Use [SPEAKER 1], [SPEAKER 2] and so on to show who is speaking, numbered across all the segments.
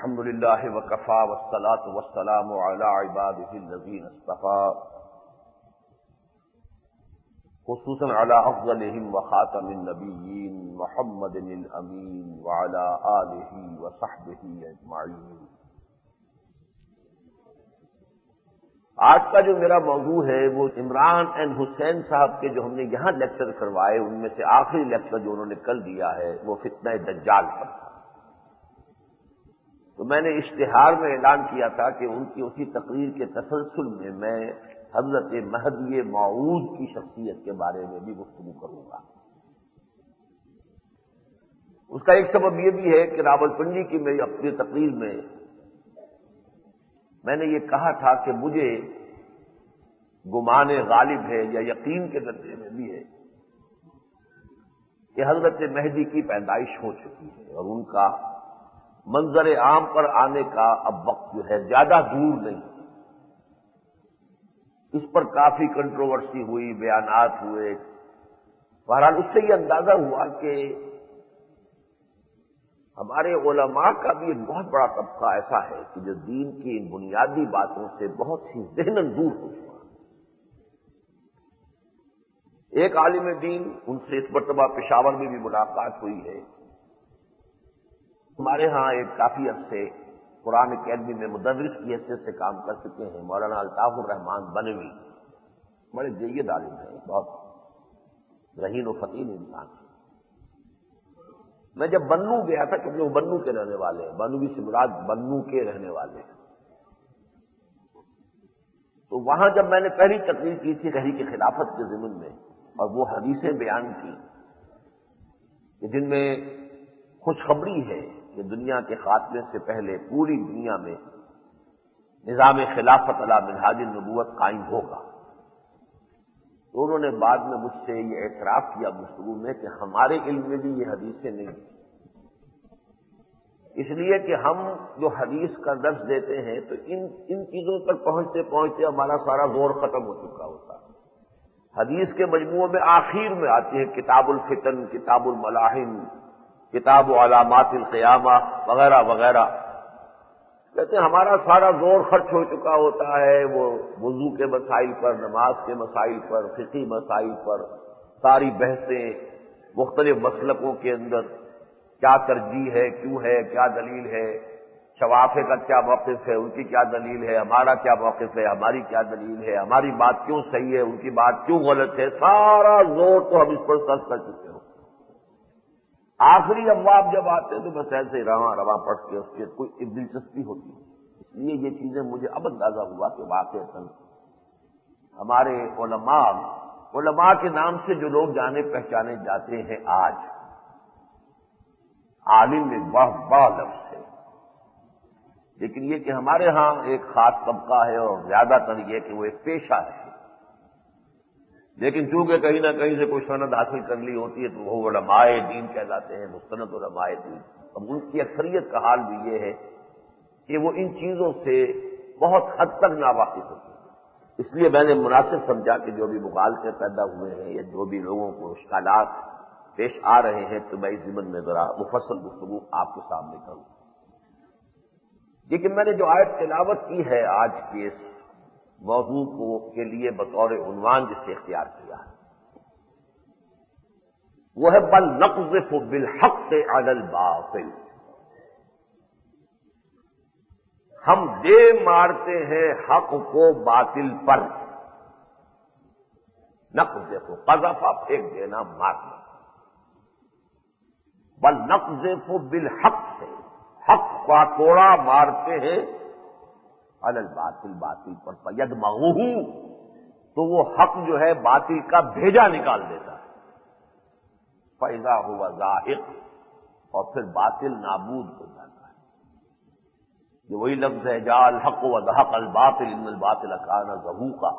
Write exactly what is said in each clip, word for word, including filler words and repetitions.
[SPEAKER 1] الحمد للہ وکفی والصلاة والسلام علی عباده الذین اصطفى خصوصا علی افضلهم وخاتم النبیین محمد الامین وعلی آلہ وصحبہ اجمعین۔ آج کا جو میرا موضوع ہے وہ عمران اینڈ حسین صاحب کے جو ہم نے یہاں لیکچر کروائے ان میں سے آخری لیکچر جو انہوں نے کل دیا ہے وہ فتنہ دجال پر تھا۔ تو میں نے اشتہار میں اعلان کیا تھا کہ ان کی اسی تقریر کے تسلسل میں میں حضرت مہدی موعود کی شخصیت کے بارے میں بھی گفتگو کروں گا۔ اس کا ایک سبب یہ بھی ہے کہ راولپنڈی کی میری اپنی تقریر میں میں نے یہ کہا تھا کہ مجھے گمان غالب ہے یا یقین کے درجے میں بھی ہے کہ حضرت مہدی کی پیدائش ہو چکی ہے اور ان کا منظر عام پر آنے کا اب وقت جو ہے زیادہ دور نہیں۔ اس پر کافی کنٹروورسی ہوئی، بیانات ہوئے، بہرحال اس سے یہ اندازہ ہوا کہ ہمارے علماء کا بھی ایک بہت بڑا طبقہ ایسا ہے کہ جو دین کی ان بنیادی باتوں سے بہت ہی ذہناً دور ہو چکا۔ ایک عالم دین، ان سے اس مرتبہ پشاور میں بھی ملاقات ہوئی ہے، ہمارے ہاں ایک کافی عرصے قرآن اکیڈمی میں مدرس کی حیثیت سے کام کر چکے ہیں، مولانا الطاف الرحمان بنوی، بڑے جید عالم ہیں، بہت ذہین و فطین انسان ہیں۔ میں جب بنو گیا تھا، کیونکہ وہ بنو کے رہنے والے ہیں، بنوی سے مراد بنو کے رہنے والے ہیں، تو وہاں جب میں نے پہلی تقریر کی تھی تحریک خلافت کے ضمن میں اور وہ حدیثیں بیان کی کہ جن میں خوشخبری ہے کہ دنیا کے خاتمے سے پہلے پوری دنیا میں نظام خلافت علی منہاج النبوت قائم ہوگا، تو انہوں نے بعد میں مجھ سے یہ اعتراف کیا گفتگو میں کہ ہمارے علم میں بھی یہ حدیثیں نہیں ہیں، اس لیے کہ ہم جو حدیث کا درس دیتے ہیں تو ان ان چیزوں تک پہنچتے پہنچتے ہمارا سارا زور ختم ہو چکا ہوتا ہے۔ حدیث کے مجموعے میں آخر میں آتی ہے کتاب الفتن، کتاب الملاحم، کتاب و علامات القیامہ وغیرہ وغیرہ۔ کہتے ہیں ہمارا سارا زور خرچ ہو چکا ہوتا ہے وہ وضو کے مسائل پر، نماز کے مسائل پر، فقہی مسائل پر، ساری بحثیں مختلف مسلکوں کے اندر کیا ترجیح ہے، کیوں ہے، کیا دلیل ہے، شوافع کا کیا موقف ہے، ان کی کیا دلیل ہے، ہمارا کیا موقف ہے، ہماری کیا دلیل ہے، ہماری بات کیوں صحیح ہے، ان کی بات کیوں غلط ہے، سارا زور تو ہم اس پر صرف کر چکے ہو۔ آخری ابواب جب آتے ہیں تو بس ایسے ہی رواں رواں پڑھ کے اس کے کوئی ایک دلچسپی ہوتی ہے۔ اس لیے یہ چیزیں مجھے اب اندازہ ہوا کہ واقعتاً ہمارے علماء علماء کے نام سے جو لوگ جانے پہچانے جاتے ہیں آج، عالم ایک بہت بڑا لفظ ہے، لیکن یہ کہ ہمارے ہاں ایک خاص طبقہ ہے اور زیادہ تر یہ کہ وہ ایک پیشہ ہے، لیکن چونکہ کہیں نہ کہیں سے کوئی سند حاصل کر لی ہوتی ہے تو وہ علماء دین کہلاتے ہیں، مستند علماء دین۔ اب ان کی اکثریت کا حال بھی یہ ہے کہ وہ ان چیزوں سے بہت حد تک ناواقف ہوتے ہیں۔ اس لیے میں نے مناسب سمجھا کہ جو بھی مغالطے پیدا ہوئے ہیں یا جو بھی لوگوں کو اشکالات پیش آ رہے ہیں تو میں اس ضمن میں ذرا مفصل گفتگو آپ کے سامنے کروں۔ لیکن میں نے جو آیت تلاوت کی ہے آج کے اس موضوع کو کے لیے بطور عنوان جس سے اختیار کیا ہے وہ ہے بل نقذف بالحق علی الباطل، ہم دے مارتے ہیں حق کو باطل پر۔ نقذف، قذف پھینک دینا، مارنا۔ بل نقذف بالحق سے حق کا کوڑا مارتے ہیں علی الباطل، باطل پر، فیدمغہ، تو وہ حق جو ہے باطل کا بھیجا نکال دیتا ہے، فاذا هو زاہق، اور پھر باطل نابود ہو جاتا ہے۔ یہ وہی لفظ ہے جاء الحق وزہق الباطل ان الباطل کان زہوقا۔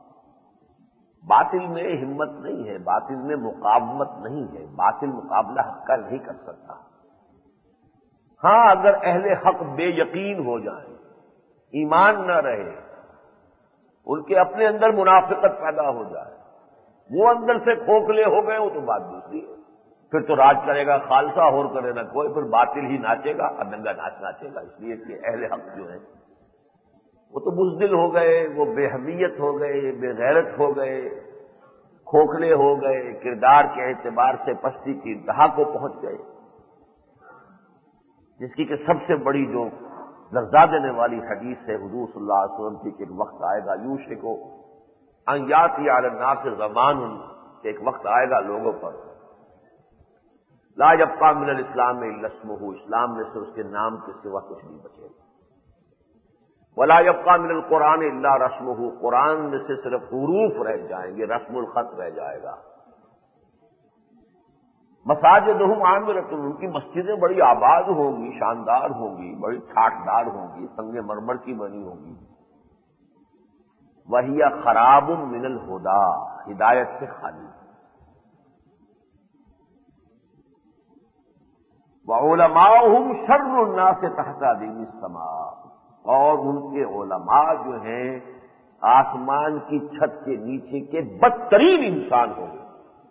[SPEAKER 1] باطل میں ہمت نہیں ہے، باطل میں مقاومت نہیں ہے، باطل مقابلہ حق کا نہیں کر سکتا۔ ہاں اگر اہل حق بے یقین ہو جائیں، ایمان نہ رہے، ان کے اپنے اندر منافقت پیدا ہو جائے، وہ اندر سے کھوکھلے ہو گئے، وہ تو بات دوسری ہے، پھر تو راج کرے گا خالصہ، اور کرے نہ کوئی، پھر باطل ہی ناچے گا اور ننگا ناچ ناچے گا، اس لیے کہ اہل حق جو ہیں وہ تو بزدل ہو گئے، وہ بے حمیت ہو گئے، بے غیرت ہو گئے، کھوکھلے ہو گئے، کردار کے اعتبار سے پستی کی انتہا کو پہنچ گئے، جس کی کہ سب سے بڑی جو لرزا دینے والی حدیث ہے حضور صلی اللہ علیہ وسلم کی کہ ایک وقت آئے گا یوشک ان یاتی علی الناس زمان، کہ ایک وقت آئے گا لوگوں پر لا یبقی من الاسلام الا اسمہ، اسلام میں سے اس کے نام کے سوا کچھ نہیں بچے گا، ولا یبقی من القرآن الا رسمہ، قرآن میں سے صرف حروف رہ جائیں گے، رسم الخط رہ جائے گا۔ مساجدہم عامرۃ، ان کی مسجدیں بڑی آباد ہوں گی، شاندار ہوں گی، بڑی ٹھاٹدار ہوں گی، سنگ مرمر کی بنی ہوں گی، وہی خراب من الہدی، ہدایت سے خالی، وعلماؤہم شر الناس تحت عظیم السماء، اور ان کے علماء جو ہیں آسمان کی چھت کے نیچے کے بدترین انسان ہوں گے،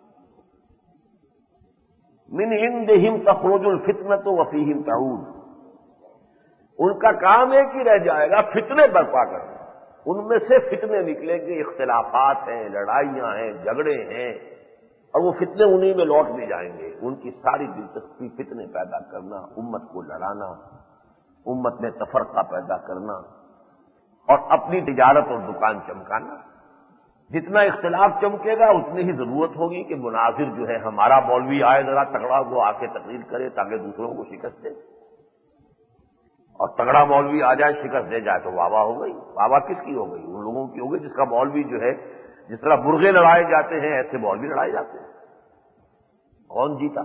[SPEAKER 1] من عندہم تخرج الفتنۃ وفیہم تعود، ان کا کام ایک ہی رہ جائے گا فتنے برپا کرنا، ان میں سے فتنے نکلیں گے، اختلافات ہیں، لڑائیاں ہیں، جھگڑے ہیں، اور وہ فتنے انہی میں لوٹ بھی جائیں گے، ان کی ساری دلچسپی فتنے پیدا کرنا، امت کو لڑانا، امت میں تفرقہ پیدا کرنا، اور اپنی تجارت اور دکان چمکانا۔ جتنا اختلاف چمکے گا اتنی ہی ضرورت ہوگی کہ مناظر جو ہے ہمارا مولوی آئے ذرا تگڑا، وہ آ کے تقریر کرے تاکہ دوسروں کو شکست دے، اور تگڑا مولوی آ جائے شکست دے جائے تو واہ واہ ہو گئی۔ واہ واہ کس کی ہو گئی؟ ان لوگوں کی ہو گئی جس کا مولوی جو ہے، جس طرح برغے لڑائے جاتے ہیں ایسے مولوی لڑائے جاتے ہیں، کون جیتا؟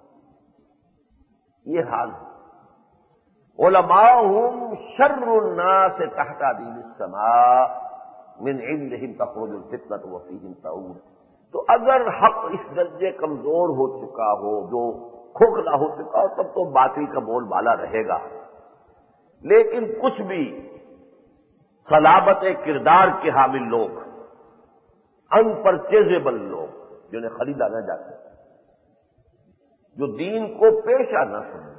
[SPEAKER 1] یہ حال ہے۔ علماؤہم شر الناس تحت عظیم السماء من عندہم تخرج الفتنۃ وفیہم تعود۔ تو اگر حق اس درجے کمزور ہو چکا ہو، جو کھوکھلا ہو چکا ہو، تب تو باطل کا بول بالا رہے گا، لیکن کچھ بھی صلابت کردار کے حامل لوگ، ان پرچیزیبل لوگ، جنہیں خریدا نہ جا سکے، جو دین کو پیشہ نہ سمجھے،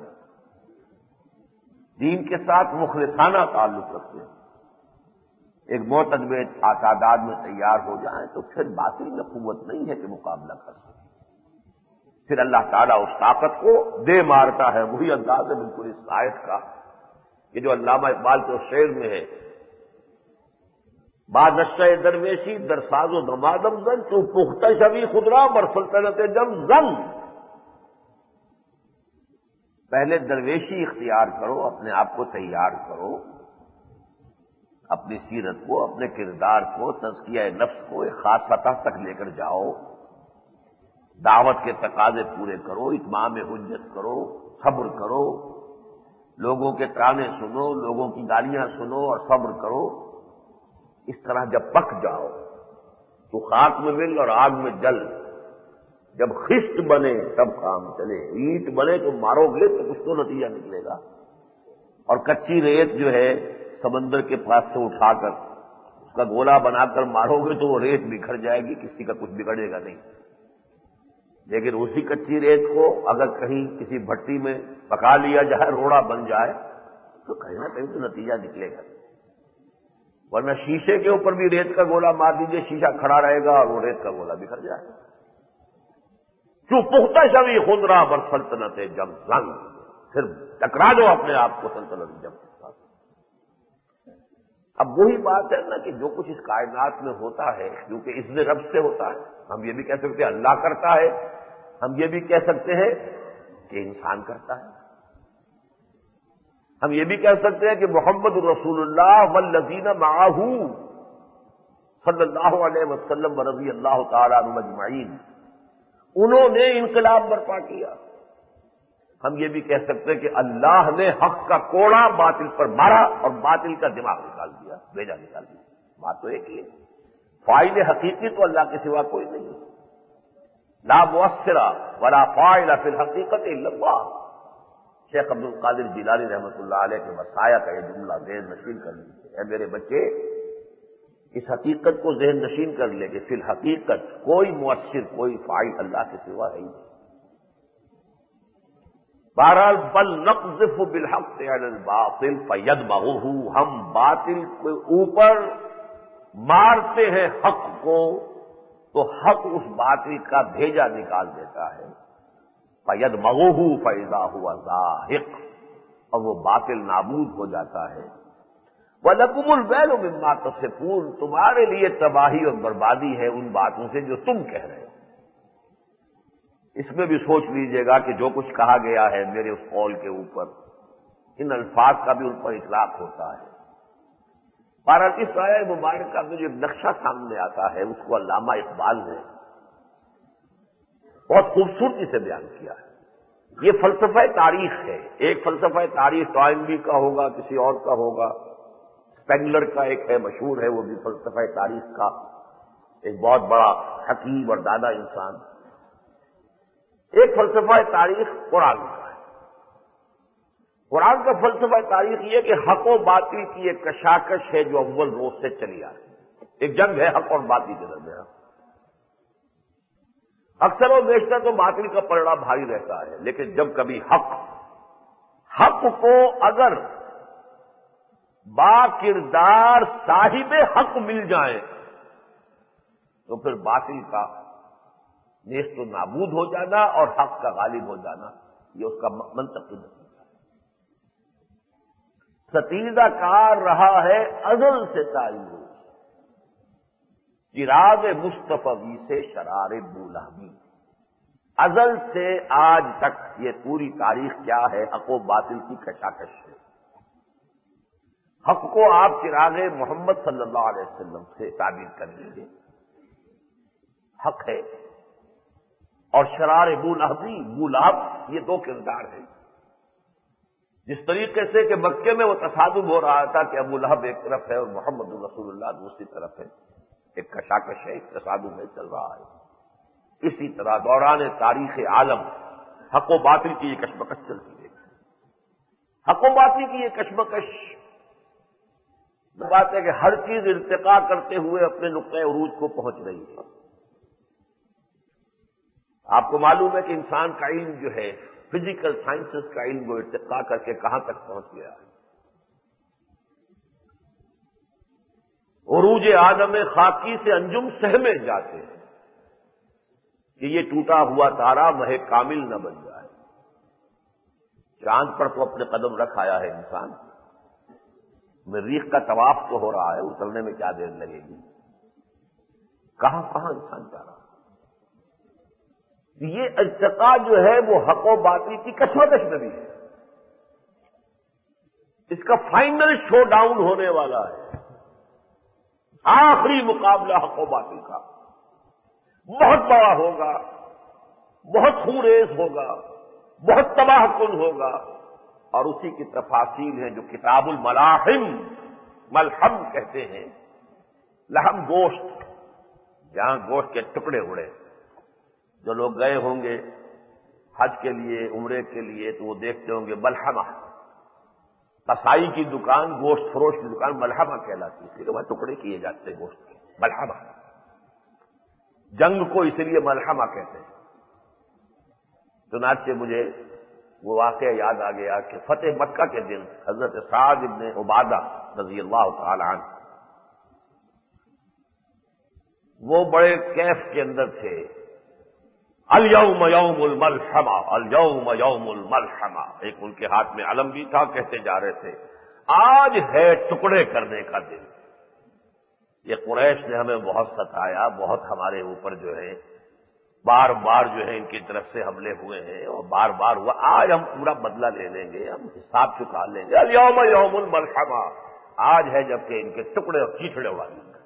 [SPEAKER 1] دین کے ساتھ مخلصانہ تعلق رکھتے ہیں، ایک معتدب تعداد میں تیار ہو جائیں تو پھر باطل میں قوت نہیں ہے کہ مقابلہ کر سکے، پھر اللہ تعالیٰ اس طاقت کو دے مارتا ہے۔ وہی انداز ہے بالکل اس آیت کا کہ جو علامہ اقبال کے شعر میں ہے، بعد نشہ درویشی در ساز و دمادم زن، تو پختہ شوی خدرا بر سلطنت جم زن، پہلے درویشی اختیار کرو، اپنے آپ کو تیار کرو، اپنی سیرت کو، اپنے کردار کو، تزکیہ نفس کو ایک خاص سطح تک لے کر جاؤ، دعوت کے تقاضے پورے کرو، اتمام حجت کرو، صبر کرو، لوگوں کے ترانے سنو، لوگوں کی گالیاں سنو اور صبر کرو۔ اس طرح جب پک جاؤ تو خاک میں مل اور آگ میں جل، جب خشت بنے تب کام چلے، اینٹ بنے تو مارو گے تو کچھ تو نتیجہ نکلے گا، اور کچی ریت جو ہے سمندر کے پاس سے اٹھا کر اس کا گولا بنا کر مارو گے تو وہ ریت بکھر جائے گی، کسی کا کچھ بگڑے گا نہیں، لیکن اسی کچی ریت کو اگر کہیں کسی بھٹی میں پکا لیا جائے، روڑا بن جائے تو کہیں نہ کہیں تو نتیجہ نکلے گا، ورنہ شیشے کے اوپر بھی ریت کا گولا مار دیجیے، شیشہ کھڑا رہے گا اور وہ ریت کا گولا بکھر جائے گا۔ جو پختہ شوی خدرا بر سلطنت جم زن، پھر ٹکرا دو اپنے آپ کو سلطنت جم کے ساتھ۔ اب وہی بات ہے نا کہ جو کچھ اس کائنات میں ہوتا ہے کیونکہ اذن رب سے ہوتا ہے، ہم یہ بھی کہہ سکتے ہیں اللہ کرتا ہے، ہم یہ بھی کہہ سکتے ہیں کہ انسان کرتا ہے، ہم یہ بھی کہہ سکتے ہیں کہ محمد رسول اللہ والذین معہ صلی اللہ علیہ وسلم ورضی اللہ تعالی عنہم اجمعین، انہوں نے انقلاب برپا کیا۔ ہم یہ بھی کہہ سکتے ہیں کہ اللہ نے حق کا کوڑا باطل پر مارا اور باطل کا دماغ نکال دیا، بیجا نکال دیا، بات تو ایک ہی ہے، فاعل حقیقی تو اللہ کے سوا کوئی نہیں، لا مؤثر ولا فاعل فی الحقیقت الا اللہ۔ شیخ عبد القادر جیلانی رحمۃ اللہ علیہ کے وصایا کا یہ جملہ ذہن نشین کر لیجیے، اے میرے بچے اس حقیقت کو ذہن نشین کر لے کہ فی الحقیقت کوئی مؤثر، کوئی فاعل اللہ کے سوا ہے ہی نہیں، بہرحال بل نقذف بالحق علی الباطل فیدمغہ، ہم باطل کے اوپر مارتے ہیں حق کو تو حق اس باطل کا بھیجا نکال دیتا ہے، فیدمغہ فاذا هو زاہق، اور وہ باطل نابود ہو جاتا ہے۔ وَلَكُمُ الْوَيْلُ مِمَّا تَصِفُونَ، تمہارے لیے تباہی اور بربادی ہے ان باتوں سے جو تم کہہ رہے ہو۔ اس میں بھی سوچ لیجئے گا کہ جو کچھ کہا گیا ہے میرے اس قول کے اوپر، ان الفاظ کا بھی ان پر اطلاق ہوتا ہے۔ بہرحال اس آیہ مبارکہ میں جو ایک نقشہ سامنے آتا ہے اس کو علامہ اقبال نے بہت خوبصورتی سے بیان کیا ہے۔ یہ فلسفہ تاریخ ہے، ایک فلسفہ تاریخ ٹوائنبی کا ہوگا، کسی اور کا ہوگا، اسپینگلر کا ایک ہے، مشہور ہے وہ بھی فلسفہ تاریخ کا، ایک بہت بڑا حکیم اور دانا انسان۔ ایک فلسفہ تاریخ قرآن کا ہے۔ قرآن کا فلسفہ تاریخ یہ کہ حق و باطل کی ایک کشاکش ہے جو اول روز سے چلی آ رہی ہے، ایک جنگ ہے حق اور باطل کے درمیان۔ اکثر و بیشتر تو باطل کا پلڑا بھاری رہتا ہے، لیکن جب کبھی حق حق کو اگر با کردار صاحب حق مل جائے تو پھر باطل کا نیست و نابود ہو جانا اور حق کا غالب ہو جانا، یہ اس کا منطقی نتیجہ ہے۔ ستیزہ کار رہا ہے ازل سے تعلق، چراغ مصطفی سے شرار بولہبی، ازل سے آج تک یہ پوری تاریخ کیا ہے؟ حق و باطل کی کشاکش ہے۔ حق کو آپ چراغ محمد صلی اللہ علیہ وسلم سے تعبیر کر لیجیے، حق ہے، اور شرار بولہبی، بولہب یہ دو کردار ہیں۔ جس طریقے سے کہ مکے میں وہ تصادم ہو رہا تھا کہ ابو لہب ایک طرف ہے اور محمد رسول اللہ دوسری طرف ہے، ایک کشاکش ہے، ایک تصادم میں چل رہا ہے، اسی طرح دوران تاریخ عالم حق و باطل کی یہ کشمکش چلتی ہے۔ حق و باطل کی یہ کشمکش بات ہے کہ ہر چیز ارتقا کرتے ہوئے اپنے نقطۂ عروج کو پہنچ رہی ہے۔ آپ کو معلوم ہے کہ انسان کا علم جو ہے، فزیکل سائنسز کا علم، وہ ارتقا کر کے کہاں تک پہنچ گیا ہے؟ عروج آدم خاکی سے انجم سہمے جاتے ہیں کہ یہ ٹوٹا ہوا تارا مہ کامل نہ بن جائے۔ چاند پر تو اپنے قدم رکھ آیا ہے انسان، مریخ کا طواف تو ہو رہا ہے، اترنے میں کیا دیر لگے گی؟ کہاں کہاں انسان جا رہا ہے؟ یہ ارتقا جو ہے وہ حق و باطل کی کشمکش میں بھی ہے۔ اس کا فائنل شو ڈاؤن ہونے والا ہے، آخری مقابلہ حق و باطل کا بہت بڑا ہوگا، بہت خونریز ہوگا، بہت تباہ کن ہوگا، اور اسی کی تفاصیل ہے جو کتاب الملاحم، ملحم کہتے ہیں، لحم گوشت، جہاں گوشت کے ٹکڑے اڑے۔ جو لوگ گئے ہوں گے حج کے لیے، عمرے کے لیے، تو وہ دیکھتے ہوں گے ملحمہ، قصائی کی دکان، گوشت فروش کی دکان ملحمہ کہلاتی ہے، کہ وہاں ٹکڑے کیے جاتے ہیں گوشت کے، ملحمہ۔ جنگ کو اس لیے ملحمہ کہتے ہیں۔ چنانچہ مجھے وہ واقعہ یاد آ گیا کہ فتح مکہ کے دن حضرت سعد ابن عبادہ رضی اللہ تعالی عنہ وہ بڑے کیف کے اندر تھے۔ الیوم یوم الملحمہ، الیوم یوم الملحمہ، ایک ان کے ہاتھ میں علم بھی تھا، کہتے جا رہے تھے آج ہے ٹکڑے کرنے کا دن۔ یہ قریش نے ہمیں بہت ستایا، بہت ہمارے اوپر جو ہے بار بار جو ہے ان کی طرف سے حملے ہوئے ہیں، اور بار بار ہوا، آج ہم پورا بدلہ لے لیں گے، ہم حساب چکا لیں گے۔ الیوم یوم الملحمہ، آج ہے جبکہ ان کے ٹکڑے اور کیچڑے اڑا دیں گے۔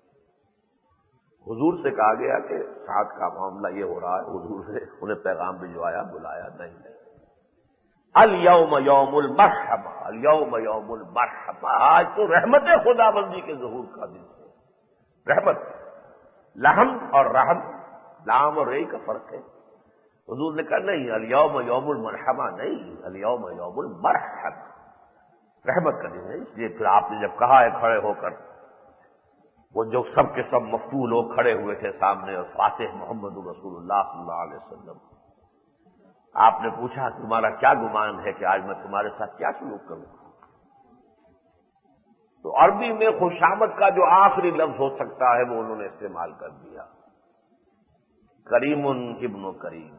[SPEAKER 1] حضور سے کہا گیا کہ ساتھ کا معاملہ یہ ہو رہا ہے، حضور نے انہیں پیغام بھجوایا، بلایا، نہیں نہیں، الیوم یوم المرحمہ، الیوم یوم المرحمہ، آج تو رحمت خدا بندی کے ظہور کا دن ہے۔ رحمت، لحم اور رحم، لام اور رئی کا فرق ہے۔ حضور نے کہا نہیں، الیوم یوم المرحمہ نہیں، الیوم یوم المرحمہ، رحمت کا دن ہے۔ اس لیے پھر آپ نے جب کہا ہے کھڑے ہو کر، وہ جو سب کے سب مفتول لوگ کھڑے ہوئے تھے سامنے، اور فاتح محمد رسول اللہ صلی اللہ علیہ وسلم، آپ نے پوچھا تمہارا کیا گمان ہے کہ آج میں تمہارے ساتھ کیا سلوک کروں گا؟ تو عربی میں خوشامد کا جو آخری لفظ ہو سکتا ہے وہ انہوں نے استعمال کر دیا، کریم ابن کریم۔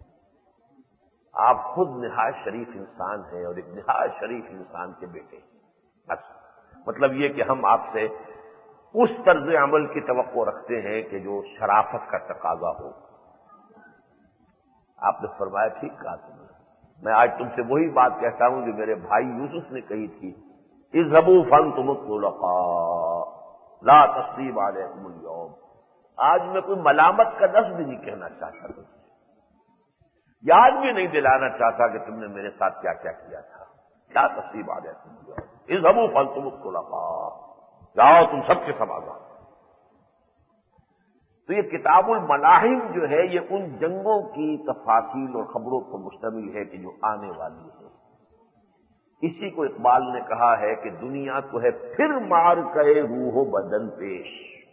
[SPEAKER 1] آپ خود نہایت شریف انسان ہیں اور ایک نہایت شریف انسان کے بیٹے ہیں، بس مطلب یہ کہ ہم آپ سے اس طرز عمل کی توقع رکھتے ہیں کہ جو شرافت کا تقاضا ہو۔ آپ نے فرمایا ٹھیک کہا تم نے، میں آج تم سے وہی بات کہتا ہوں جو میرے بھائی یوسف نے کہی تھی، اذهبوا فانتم الطلقاء لا تثریب علیکم اليوم۔ آج میں کوئی ملامت کا لفظ بھی نہیں کہنا چاہتا، تم سے یاد بھی نہیں دلانا چاہتا کہ تم نے میرے ساتھ کیا کیا کیا تھا۔ لا تثریب علیکم اليوم اذهبوا فانتم الطلقاء، جاؤ تم سب کے سب آزاد۔ تو یہ کتاب الملاحم جو ہے یہ ان جنگوں کی تفاصیل اور خبروں پر مشتمل ہے کہ جو آنے والی ہے۔ اسی کو اقبال نے کہا ہے کہ دنیا کو ہے پھر مار کرے روح و بدن پیش،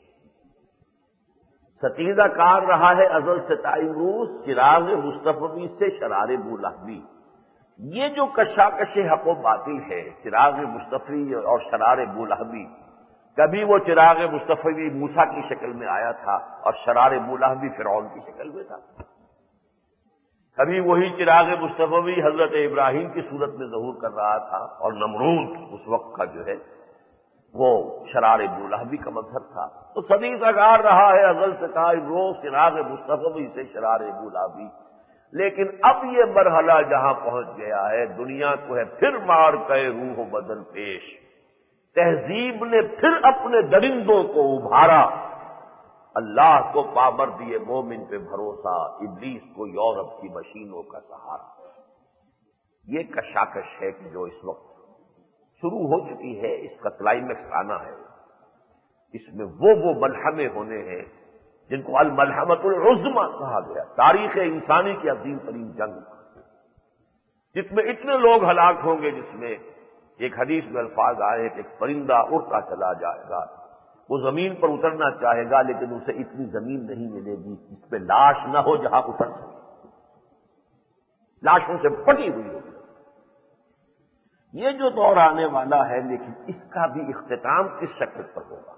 [SPEAKER 1] ستیزہ کار رہا ہے ازل سے تعین روز، چراغ مصطفی سے شرار بولہبی۔ یہ جو کشاکش حق و باطل ہے، چراغ مصطفی اور شرار بولہبی، کبھی وہ چراغ مصطفی موسیٰ کی شکل میں آیا تھا اور شرار بولہبی فرعون کی شکل میں تھا، کبھی وہی چراغ مصطفی حضرت ابراہیم کی صورت میں ظہور کر رہا تھا اور نمرود اس وقت کا جو ہے وہ شرار بولہبی کا مظہر تھا۔ تو صدی سگار رہا ہے ازل سے قائم روز، چراغ مصطفی سے شرار بولہبی۔ لیکن اب یہ مرحلہ جہاں پہنچ گیا ہے، دنیا کو ہے پھر مار کے روح و بدن پیش، تہذیب نے پھر اپنے درندوں کو ابھارا، اللہ کو پابر دیے مومن پہ بھروسہ، ابلیس کو یورپ کی مشینوں کا سہارا۔ یہ کشاکش ہے کہ جو اس وقت شروع ہو چکی ہے، اس کا کلائمیکس آنا ہے، اس میں وہ وہ ملحمے ہونے ہیں جن کو الملحمۃ العظمی کہا گیا، تاریخ انسانی کی عظیم ترین جنگ، جس میں اتنے لوگ ہلاک ہوں گے، جس میں ایک حدیث میں الفاظ آئے کہ ایک پرندہ اڑتا چلا جائے گا، وہ زمین پر اترنا چاہے گا لیکن اسے اتنی زمین نہیں ملے گی جس پہ لاش نہ ہو جہاں اتر سکے، لاشوں سے پٹی ہوئی ہوگی۔ یہ جو دور آنے والا ہے، لیکن اس کا بھی اختتام کس شکل پر ہوگا،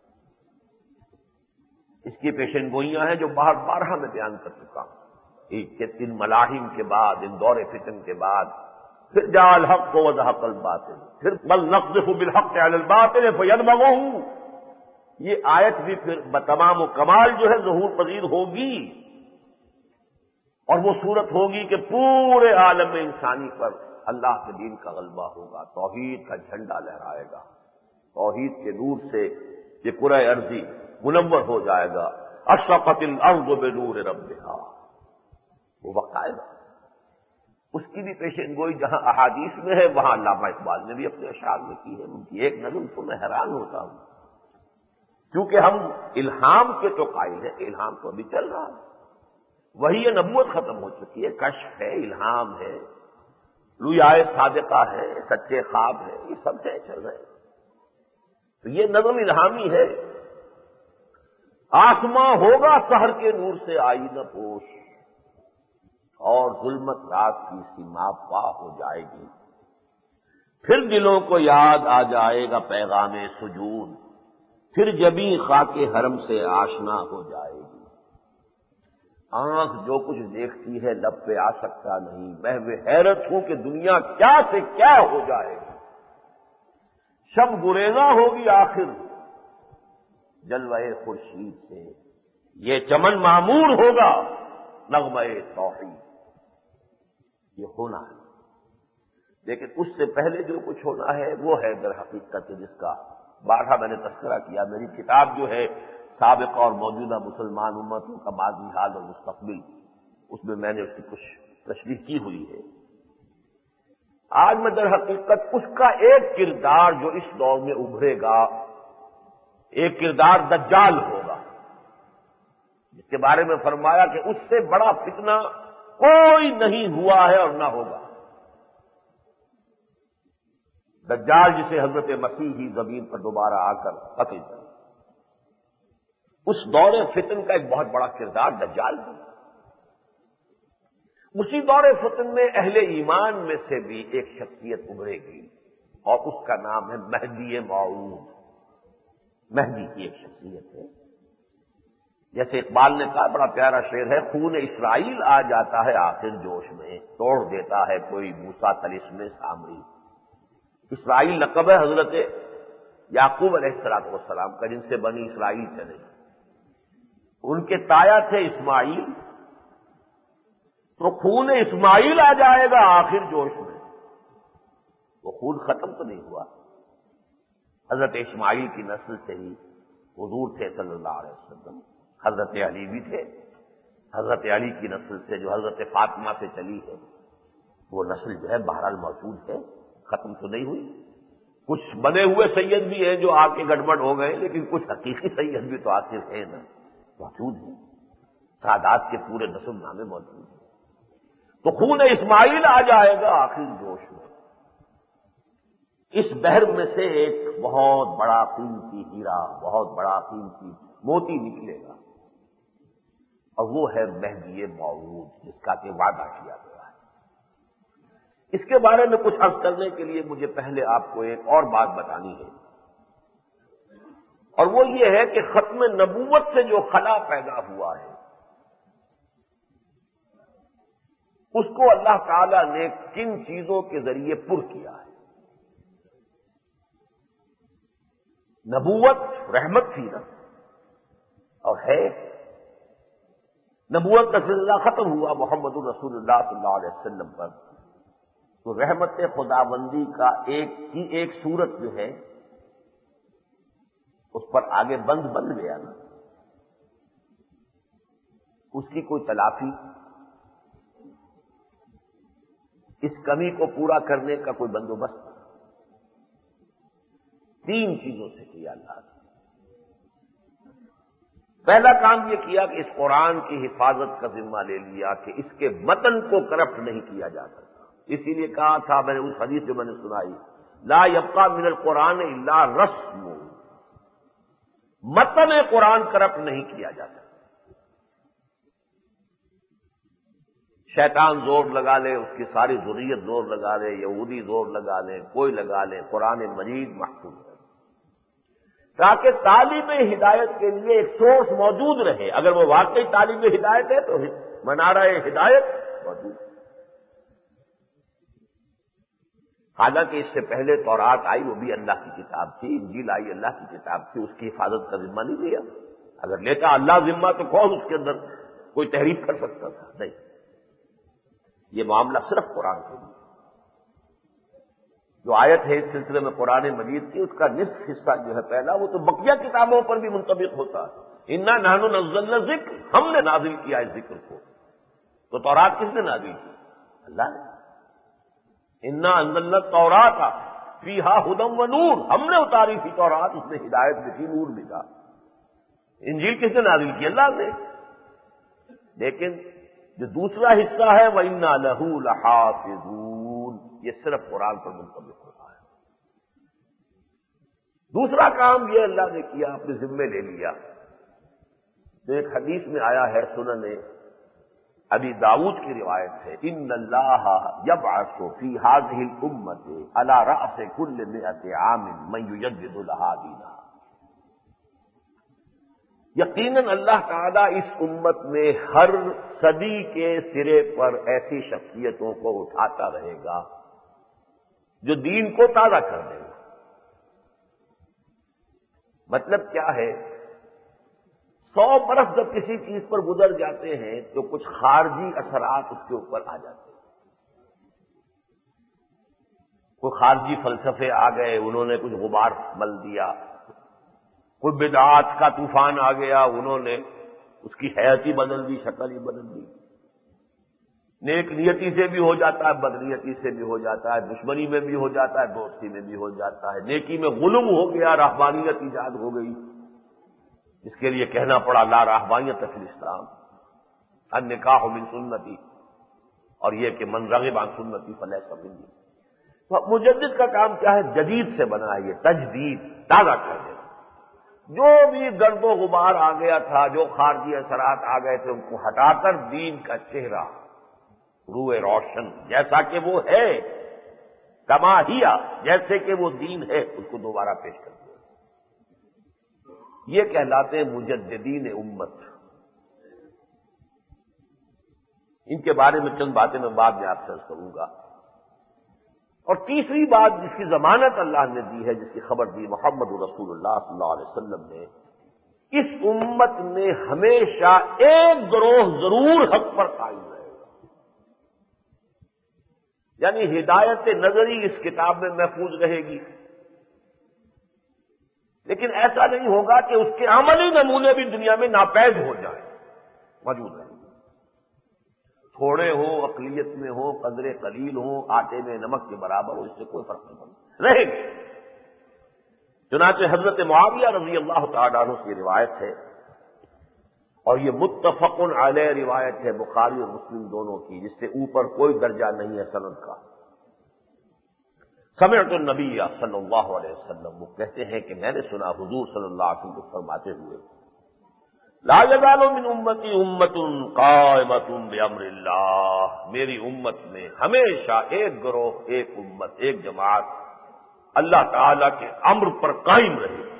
[SPEAKER 1] اس کی پیشن گوئیاں ہیں جو باہر بارہا میں بیان کر چکا ہوں کہ ان ملاحم کے بعد، ان دور فتن کے بعد پھر جاء الحق وزهق الباطل، پھر بل نقذف بالحق علی الباطل فیدمغه، یہ آیت بھی پھر بتمام و کمال جو ہے ظہور پذیر ہوگی، اور وہ صورت ہوگی کہ پورے عالم انسانی پر اللہ کے دین کا غلبہ ہوگا، توحید کا جھنڈا لہرائے گا، توحید کے نور سے یہ کرۂ ارضی منور ہو جائے گا، اشرقت الارض بنور ربها، وہ وقت آئے گا۔ اس کی بھی پیشن گوئی جہاں احادیث میں ہے وہاں علامہ اقبال نے بھی اپنے اشعار میں کی ہے۔ ان کی ایک نظم تو میں حیران ہوتا ہوں، کیونکہ ہم الہام کے تو قائل ہیں کہ الہام تو ابھی چل رہا ہے، وہی یہ نبوت ختم ہو چکی ہے، کشف ہے، الہام ہے، رویائے صادقہ ہے، سچے خواب ہے، یہ سب سے چل رہے ہیں۔ تو یہ نظم الہامی ہے، آسماں ہوگا سحر کے نور سے آئینہ پوش، اور ظلمت رات کی سیما پا ہو جائے گی، پھر دلوں کو یاد آ جائے گا پیغام سجود، پھر جبیں خاک حرم سے آشنا ہو جائے گی۔ آنکھ جو کچھ دیکھتی ہے لب پہ آ سکتا نہیں، محو حیرت ہوں کہ دنیا کیا سے کیا ہو جائے گی، شب گریزاں ہوگی آخر جلوہ خورشید سے، یہ چمن معمور ہوگا نغمہ توحید، یہ ہونا ہے۔ لیکن اس سے پہلے جو کچھ ہونا ہے وہ ہے در حقیقت جس کا بارہا میں نے تذکرہ کیا۔ میری کتاب جو ہے سابقہ اور موجودہ مسلمان امتوں کا ماضی حال اور مستقبل، اس میں میں نے اس کی کچھ تشریح کی ہوئی ہے۔ آج میں در حقیقت اس کا ایک کردار جو اس دور میں ابھرے گا، ایک کردار دجال ہوگا، جس کے بارے میں فرمایا کہ اس سے بڑا فتنہ کوئی نہیں ہوا ہے اور نہ ہوگا۔ دجال جسے حضرت مسیح ہی زمین پر دوبارہ آ کر قتل کرے، اس دور فتن کا ایک بہت بڑا کردار دجال ہے۔ اسی دور فتن میں اہل ایمان میں سے بھی ایک شخصیت ابھرے گی اور اس کا نام ہے مہدی موعود۔ مہدی کی ایک شخصیت ہے، جیسے اقبال نے کہا، بڑا پیارا شعر ہے، خون اسرائیل آ جاتا ہے آخر جوش میں، توڑ دیتا ہے کوئی موسیٰ طلسم سامری۔ اسرائیل لقب ہے حضرت یعقوب علیہ الصلوۃ والسلام کا، جن سے بنی اسرائیل چلے، ان کے تایا تھے اسماعیل، تو خون اسماعیل آ جائے گا آخر جوش میں۔ وہ خون ختم تو نہیں ہوا، حضرت اسماعیل کی نسل سے ہی حضور تھے صلی اللہ علیہ وسلم، حضرت علی بھی تھے، حضرت علی کی نسل سے جو حضرت فاطمہ سے چلی ہے وہ نسل جو ہے بہرحال موجود ہے، ختم تو نہیں ہوئی۔ کچھ بنے ہوئے سید بھی ہیں جو آ کے گڑبڑ ہو گئے، لیکن کچھ حقیقی سید بھی تو آخر ہیں نا، موجود ہیں، سادات کے پورے نسل نامے موجود ہیں۔ تو خون اسماعیل آ جائے گا آخر جوش میں۔ اس بحر میں سے ایک بہت بڑا قیمتی ہیرا، بہت بڑا قیمتی موتی نکلے گا، اور وہ ہے مہدی موعود، جس کا کہ وعدہ کیا گیا ہے۔ اس کے بارے میں کچھ عرض کرنے کے لیے مجھے پہلے آپ کو ایک اور بات بتانی ہے، اور وہ یہ ہے کہ ختم نبوت سے جو خلا پیدا ہوا ہے اس کو اللہ تعالی نے کن چیزوں کے ذریعے پر کیا ہے؟ نبوت رحمت تھی نا، اور ہے، نبوت کا سلسلہ ختم ہوا محمد الرسول اللہ صلی اللہ علیہ وسلم پر، تو رحمت خداوندی کا ایک کی ایک صورت جو ہے اس پر آگے بند بند گیا نا، اس کی کوئی تلافی، اس کمی کو پورا کرنے کا کوئی بندوبست تین چیزوں سے کیا اللہ نے۔ پہلا کام یہ کیا کہ اس قرآن کی حفاظت کا ذمہ لے لیا کہ اس کے متن کو کرپٹ نہیں کیا جا سکتا، اسی لیے کہا تھا میں نے اس حدیث جو میں نے سنائی، لا یبقى من القرآن الا رسم، متن قرآن کرپٹ نہیں کیا جا سکتا۔ شیطان زور لگا لے، اس کی ساری ذریت زور لگا لے، یہودی زور لگا لے، کوئی لگا لے، قرآن مجید محفوظ ہے، تاکہ طالب ہدایت کے لیے ایک سورس موجود رہے۔ اگر وہ واقعی طالب ہدایت ہے تو منارہ ہدایت موجود ہے۔ حالانکہ اس سے پہلے تورات آئی، وہ بھی اللہ کی کتاب تھی، انجیل آئی اللہ کی کتاب تھی، اس کی حفاظت کا ذمہ نہیں لیا۔ اگر لیتا اللہ ذمہ تو کون اس کے اندر کوئی تحریف کر سکتا تھا؟ نہیں، یہ معاملہ صرف قرآن کے لیے۔ جو آیت ہے اس سلسلے میں قرآن مجید کی، اس کا نصف حصہ جو ہے پہلا، وہ تو بقیہ کتابوں پر بھی منطبق ہوتا ہے۔ انا نحن نزلنا الذکر، ہم نے نازل کیا اس ذکر کو۔ تو تورات کس نے نازل کی؟ اللہ نے۔ انا انزلنا التوراۃ فیہا ھدی و نور، ہم نے اتاری تھی تورات، اس میں ہدایت بھی تھی، نور بھی تھا۔ انجیل کس نے نازل کی؟ اللہ نے۔ لیکن جو دوسرا حصہ ہے وَإِنَّا لَهُ لَحَافِظُونَ، یہ صرف قرآن پر منطبق ہوتا ہے۔ دوسرا کام یہ اللہ نے کیا، اپنے ذمے لے لیا۔ تو ایک حدیث میں آیا ہے، سنن ابی داؤد کی روایت ہے، ان اللہ یبعث فی هذه الامة على رأس كل مئة عام من یجدد لها دینها۔ یقیناً اللہ تعالیٰ اس امت میں ہر صدی کے سرے پر ایسی شخصیتوں کو اٹھاتا رہے گا جو دین کو تازہ کر دے گا۔ مطلب کیا ہے؟ سو برس جب کسی چیز پر گزر جاتے ہیں تو کچھ خارجی اثرات اس کے اوپر آ جاتے ہیں۔ کوئی خارجی فلسفے آ گئے، انہوں نے کچھ غبار مل دیا، کوئی بدعات کا طوفان آ گیا، انہوں نے اس کی حیت ہی بدل دی، شکل ہی بدل دی۔ نیک نیتی سے بھی ہو جاتا ہے، بدنیتی سے بھی ہو جاتا ہے، دشمنی میں بھی ہو جاتا ہے، دوستی میں بھی ہو جاتا ہے۔ نیکی میں غلو ہو گیا، رہبانیت ایجاد ہو گئی، اس کے لیے کہنا پڑا لا رہبانیت فی الاسلام، النکاح من سنتی، اور یہ کہ من رغب عن سنتی فلیس منی۔ تو مجدد کا کام کیا ہے؟ جدید سے بنا ہے، یہ تجدید، تازہ کر دینا۔ جو بھی گرد و غبار آ گیا تھا، جو خارجی اثرات آ گئے تھے، ان کو ہٹا کر دین کا چہرہ، روئے روشن جیسا کہ وہ ہے، کما ہیا جیسے کہ وہ دین ہے، اس کو دوبارہ پیش کر دیا۔ یہ کہلاتے ہیں مجددین امت۔ ان کے بارے میں چند باتیں میں بعد میں آپ سے عرض کروں گا۔ اور تیسری بات جس کی ضمانت اللہ نے دی ہے، جس کی خبر دی محمد رسول اللہ صلی اللہ علیہ وسلم نے، اس امت میں ہمیشہ ایک گروہ ضرور حق پر قائم رہے گا، یعنی ہدایت نظری اس کتاب میں محفوظ رہے گی، لیکن ایسا نہیں ہوگا کہ اس کے عملی نمونے بھی دنیا میں ناپید ہو جائیں، موجود رہیں گے۔ تھوڑے ہوں، اقلیت میں ہوں، قدرے قلیل ہوں، آٹے میں نمک کے برابر ہو، اس سے کوئی فرق نہیں پڑتا، رہیں گے۔ چنانچہ حضرت معاویہ رضی اللہ تعالیٰ عنہ کی روایت ہے، اور یہ متفق علیہ روایت ہے بخاری اور مسلم دونوں کی، جس سے اوپر کوئی درجہ نہیں ہے سند کا۔ سمعت النبی صلی اللہ علیہ وسلم، وہ کہتے ہیں کہ میں نے سنا حضور صلی اللہ علیہ وسلم کو فرماتے ہوئے، لا یزال من امتی امت قائمۃ بامر اللہ، میری امت میں ہمیشہ ایک گروہ، ایک امت، ایک جماعت اللہ تعالی کے امر پر قائم رہے گی۔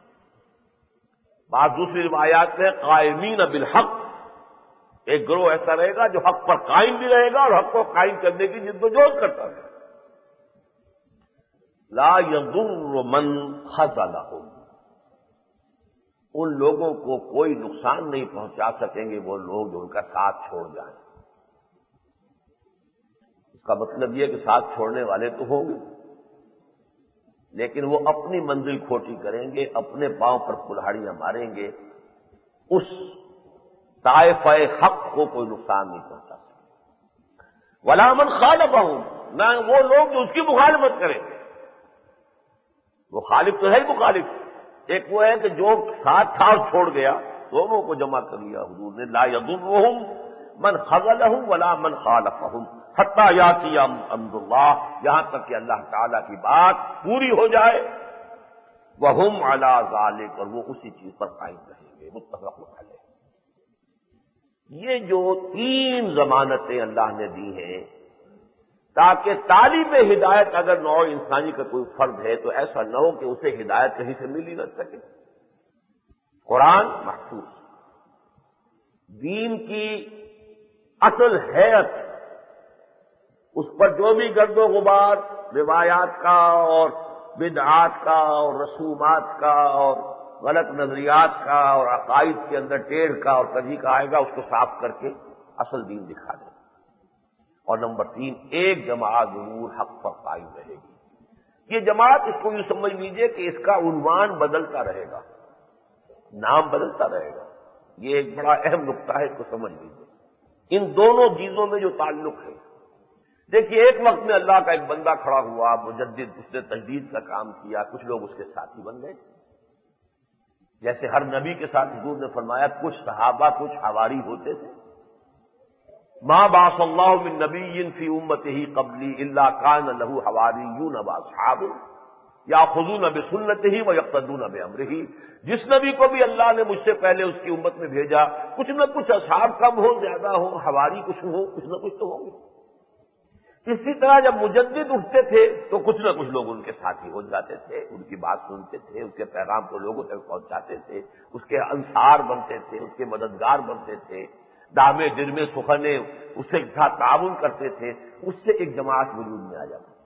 [SPEAKER 1] بعض دوسری روایات میں قائمین بالحق، ایک گروہ ایسا رہے گا جو حق پر قائم بھی رہے گا اور حق کو قائم کرنے کی جد و جہد کرتا رہے گا۔ لا یضر من خذلہم، ان لوگوں کو کوئی نقصان نہیں پہنچا سکیں گے وہ لوگ جو ان کا ساتھ چھوڑ جائیں۔ اس کا مطلب یہ کہ ساتھ چھوڑنے والے تو ہوں گے، لیکن وہ اپنی منزل کھوٹی کریں گے، اپنے پاؤں پر کلہاڑیاں ماریں گے، اس طائفہ حق کو کوئی نقصان نہیں پہنچا سکے۔ ولا من خالفہم، نہ وہ لوگ جو اس کی مخالفت کریں گے۔ وہ خالف تو ہے ہی مخالف، ایک وہ ہے کہ جو ساتھ تھا اور چھوڑ گیا، دونوں کو جمع کر لیا حضور نے، لا یضرہم من خذلہم ولا من خالفہم حتی یاتی امر اللہ، یہاں تک کہ اللہ تعالی کی بات پوری ہو جائے، وہم علی ذلک، اور وہ اسی چیز پر قائم رہیں گے۔ متفق علیہ۔ یہ جو تین ضمانتیں اللہ نے دی ہیں تاکہ طالب ہدایت اگر نوع انسانی کا کوئی فرد ہے تو ایسا نہ ہو کہ اسے ہدایت کہیں سے مل ہی نہ سکے۔ قرآن محفوظ، دین کی اصل حیت، اس پر جو بھی گرد و غبار روایات کا اور بدعات کا اور رسومات کا اور غلط نظریات کا اور عقائد کے اندر ٹیڑھ کا اور کجی کا آئے گا، اس کو صاف کر کے اصل دین دکھا دیں۔ اور نمبر تین، ایک جماعت ضرور حق پر قائم رہے گی۔ یہ جماعت اس کو یوں سمجھ لیجئے کہ اس کا عنوان بدلتا رہے گا، نام بدلتا رہے گا۔ یہ ایک بڑا اہم نقطہ ہے، اس کو سمجھ لیجئے۔ ان دونوں چیزوں میں جو تعلق ہے، دیکھیے ایک وقت میں اللہ کا ایک بندہ کھڑا ہوا، مجدد، اس نے تجدید کا کام کیا، کچھ لوگ اس کے ساتھی بن گئے، جیسے ہر نبی کے ساتھ حضور نے فرمایا کچھ صحابہ کچھ حواری ہوتے تھے۔ ما بعث اللہ من نبی فی امتہ قبلی الا کان لہ حواریون واصحاب یاخذون بسنتہ ویقتدون بامرہ، جس نبی کو بھی اللہ نے مجھ سے پہلے اس کی امت میں بھیجا، کچھ نہ کچھ اصحاب کم ہو زیادہ ہو، حواری کچھ ہو، کچھ نہ کچھ تو ہوں گے۔ اسی طرح جب مجدد اٹھتے تھے تو کچھ نہ کچھ لوگ ان کے ساتھی ہو جاتے تھے، ان کی بات سنتے تھے، اس کے پیغام کو لوگوں تک پہنچاتے تھے، اس کے انصار بنتے تھے، اس کے مددگار بنتے تھے، دامے درمے سخنے اس سے ساتھ تعاون کرتے تھے، اس سے ایک جماعت وجود میں آ جاتی۔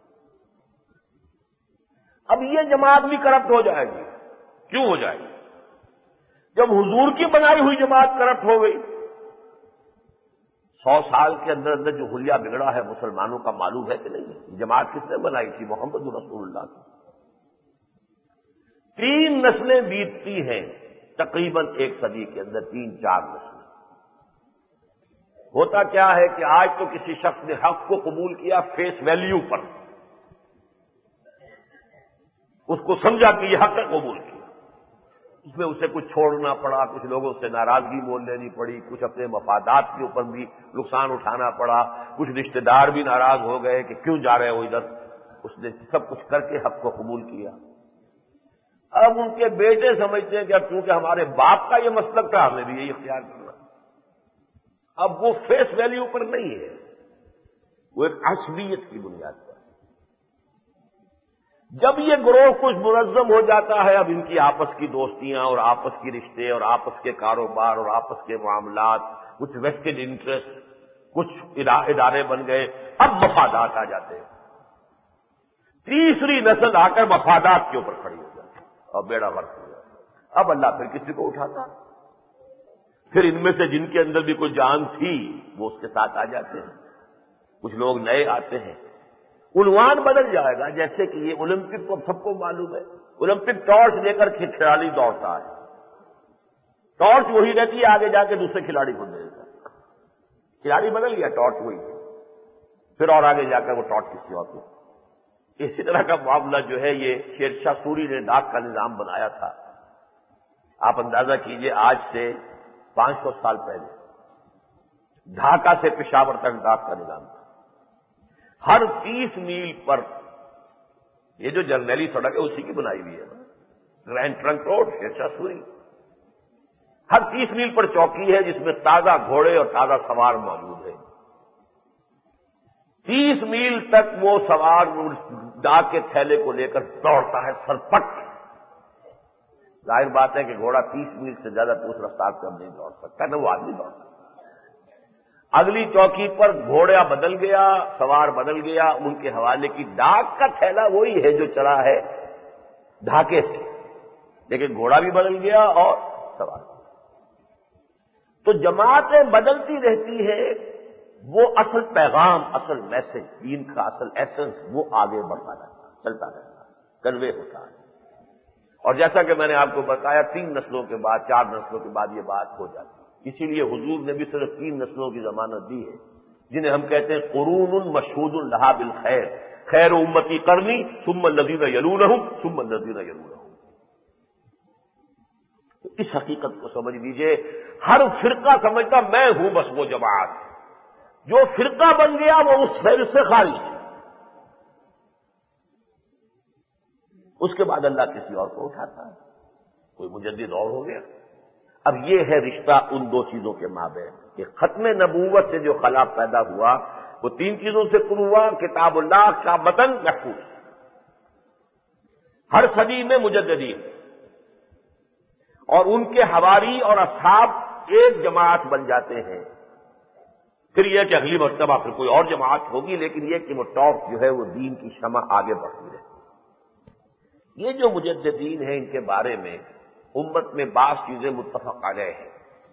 [SPEAKER 1] اب یہ جماعت بھی کرپٹ ہو جائے گی۔ کیوں ہو جائے گی؟ جب حضور کی بنائی ہوئی جماعت کرپٹ ہو گئی، سو سال کے اندر اندر جو حلیہ بگڑا ہے مسلمانوں کا معلوم ہے کہ نہیں ہے؟ یہ جماعت کس نے بنائی تھی؟ محمد رسول اللہ کی۔ تین نسلیں بیتتی ہیں تقریباً ایک صدی کے اندر، تین چار نسلیں۔ ہوتا کیا ہے کہ آج تو کسی شخص نے حق کو قبول کیا فیس ویلیو پر، اس کو سمجھا کہ یہ حق ہے، قبول کیا، اس میں اسے کچھ چھوڑنا پڑا، کچھ لوگوں سے ناراضگی مول لینی پڑی، کچھ اپنے مفادات کے اوپر بھی نقصان اٹھانا پڑا، کچھ رشتہ دار بھی ناراض ہو گئے کہ کیوں جا رہے ہو ادھر، اس نے سب کچھ کر کے حق کو قبول کیا۔ اب ان کے بیٹے سمجھتے ہیں کہ اب چونکہ ہمارے باپ کا یہ مسلک تھا، ہمیں بھی یہی اختیار کرنا۔ اب وہ فیس ویلیو پر نہیں ہے، وہ ایک عصبیت کی بنیاد پر. جب یہ گروہ کچھ منظم ہو جاتا ہے، اب ان کی آپس کی دوستیاں اور آپس کی رشتے اور آپس کے کاروبار اور آپس کے معاملات، کچھ ویسٹڈ انٹرسٹ، کچھ ادارے بن گئے، اب مفادات آ جاتے ہیں. تیسری نسل آ کر مفادات کے اوپر کھڑی ہو جاتی ہے اور بیڑا غرق ہو جاتا ہے. اب اللہ پھر کسی کو اٹھاتا، پھر ان میں سے جن کے اندر بھی کوئی جان تھی وہ اس کے ساتھ آ جاتے ہیں، کچھ لوگ نئے آتے ہیں. عنوان بدل جائے گا. جیسے کہ یہ اولمپک کو سب کو معلوم ہے، اولمپک ٹارچ لے کر کھلاڑی دوڑتا ہے، ٹارچ وہی رہتی ہے، آگے جا کے دوسرے کھلاڑی کو دے دیتا. کھلاڑی بدل گیا، ٹارچ وہی، پھر اور آگے جا کر وہ ٹارچ کسی اور کو. اسی طرح کا معاملہ جو ہے یہ شیر شاہ سوری نے ڈاک کا نظام بنایا تھا. آپ اندازہ کیجئے آج سے پانچ سو سال پہلے ڈھاکہ سے پشاور تک ڈاک کا نظام تھا. ہر تیس میل پر، یہ جو جرنیلی سڑک ہے اسی کی بنائی ہوئی ہے، grand trunk road Sher Shah Suri, ہر تیس میل پر چوکی ہے جس میں تازہ گھوڑے اور تازہ سوار موجود ہے. تیس میل تک وہ سوار ڈاک کے تھیلے کو لے کر دوڑتا ہے سرپٹ. ظاہر بات ہے کہ گھوڑا تیس میل سے زیادہ تیز رفتار سے اب نہیں دوڑ سکتا، نہ وہ آدمی دوڑ سکتا. اگلی چوکی پر گھوڑا بدل گیا، سوار بدل گیا، ان کے حوالے کی ڈاک کا تھیلا وہی ہے جو چلا ہے ڈھاکے سے، لیکن گھوڑا بھی بدل گیا اور سوار. تو جماعتیں بدلتی رہتی ہے، وہ اصل پیغام، اصل میسج، دین کا اصل ایسنس وہ آگے بڑھتا رہتا، چلتا رہتا ہے، کنوے ہوتا ہے. اور جیسا کہ میں نے آپ کو بتایا تین نسلوں کے بعد، چار نسلوں کے بعد یہ بات ہو جاتی ہے. اسی لیے حضور نے بھی صرف تین نسلوں کی ضمانت دی ہے، جنہیں ہم کہتے ہیں قرون مشہود لہا بالخیر، خیر امتی قرنی ثم الذین یلونہم ثم الذین یلونہم. تو اس حقیقت کو سمجھ لیجئے. ہر فرقہ سمجھتا میں ہوں بس وہ جماعت، جو فرقہ بن گیا وہ اس خیر سے خارج ہے. اس کے بعد اللہ کسی اور کو اٹھاتا ہے، کوئی مجدد اور ہو گیا. اب یہ ہے رشتہ ان دو چیزوں کے مابین کہ ختم نبوت سے جو خلا پیدا ہوا وہ تین چیزوں سے پر ہوا. کتاب اللہ کا متن محفوظ، ہر صدی میں مجددین اور ان کے حواری اور اصحاب ایک جماعت بن جاتے ہیں. پھر یہ کہ اگلی مرتبہ پھر کوئی اور جماعت ہوگی، لیکن یہ کہ وہ ٹاپ جو ہے وہ دین کی شمع آگے بڑھتی رہتی. یہ جو مجددین ہیں ان کے بارے میں امت میں بعض چیزیں متفق علیہ ہیں.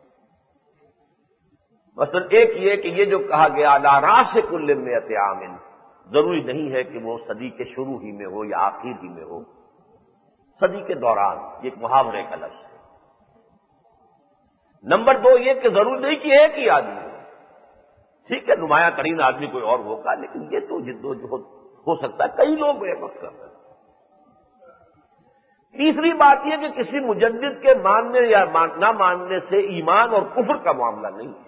[SPEAKER 1] مثلا ایک یہ کہ یہ جو کہا گیا علی راس کل مئۃ عام، ضروری نہیں ہے کہ وہ صدی کے شروع ہی میں ہو یا آخر ہی میں ہو، صدی کے دوران. یہ ایک محاورے کا لفظ ہے. نمبر دو یہ کہ ضروری نہیں کہ ایک ہی آدمی ہو، ٹھیک ہے نمایاں ترین آدمی کوئی اور ہوگا، لیکن یہ تو جد و جہد ہو سکتا ہے کئی لوگ ایک وقت کرتے ہیں. تیسری بات یہ کہ کسی مجدد کے ماننے یا نہ ماننے سے ایمان اور کفر کا معاملہ نہیں ہے.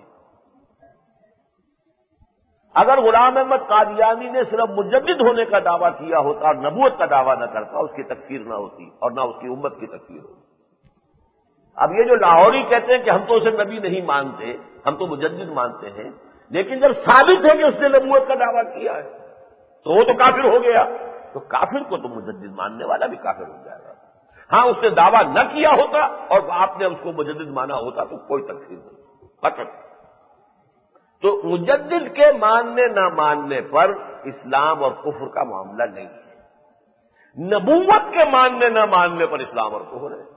[SPEAKER 1] اگر غلام احمد قادیانی نے صرف مجدد ہونے کا دعویٰ کیا ہوتا اور نبوت کا دعویٰ نہ کرتا، اس کی تکفیر نہ ہوتی اور نہ اس کی امت کی تکفیر ہوتی. اب یہ جو لاہوری کہتے ہیں کہ ہم تو اسے نبی نہیں مانتے، ہم تو مجدد مانتے ہیں، لیکن جب ثابت ہے کہ اس نے نبوت کا دعویٰ کیا ہے تو وہ تو کافر ہو گیا. تو کافر کو تو مجدد ماننے والا بھی کافر ہو جائے گا. ہاں اس نے دعویٰ نہ کیا ہوتا اور آپ نے اس کو مجدد مانا ہوتا تو کوئی تکفیر نہیں فقط. تو مجدد کے ماننے نہ ماننے پر اسلام اور کفر کا معاملہ نہیں ہے. نبوت کے ماننے نہ ماننے پر اسلام اور کفر ہے.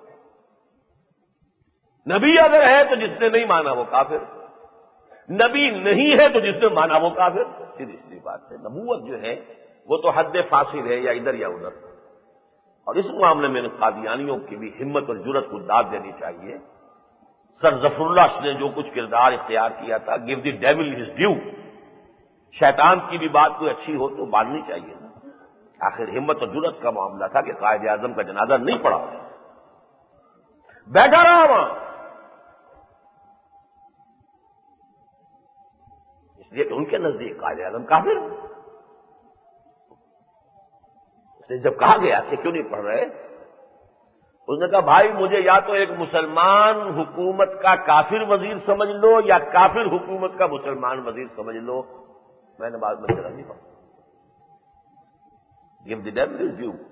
[SPEAKER 1] نبی اگر ہے تو جس نے نہیں مانا وہ کافر، نبی نہیں ہے تو جس نے مانا وہ کافر. سیدھی سیدھی بات ہے. نبوت جو ہے وہ تو حد فاصل ہے، یا ادھر یا ادھر. اور اس معاملے میں قادیانیوں کی بھی ہمت اور جرت کو داد دینی چاہیے. سر ظفر اللہ نے جو کچھ کردار اختیار کیا تھا، give the devil his due, شیطان کی بھی بات کوئی اچھی ہو تو ماننی چاہیے نا. آخر ہمت اور جرت کا معاملہ تھا کہ قائد اعظم کا جنازہ نہیں پڑا، بیٹھا رہا وہاں. اس لیے کہ ان کے نزدیک قائد اعظم کافر. اس نے جب کہا گیا کہ کیوں نہیں پڑھ رہے، اس نے کہا بھائی مجھے یا تو ایک مسلمان حکومت کا کافر وزیر سمجھ لو یا کافر حکومت کا مسلمان وزیر سمجھ لو، میں نماز میں جگہ نہیں پڑھتا. Give the devil his due.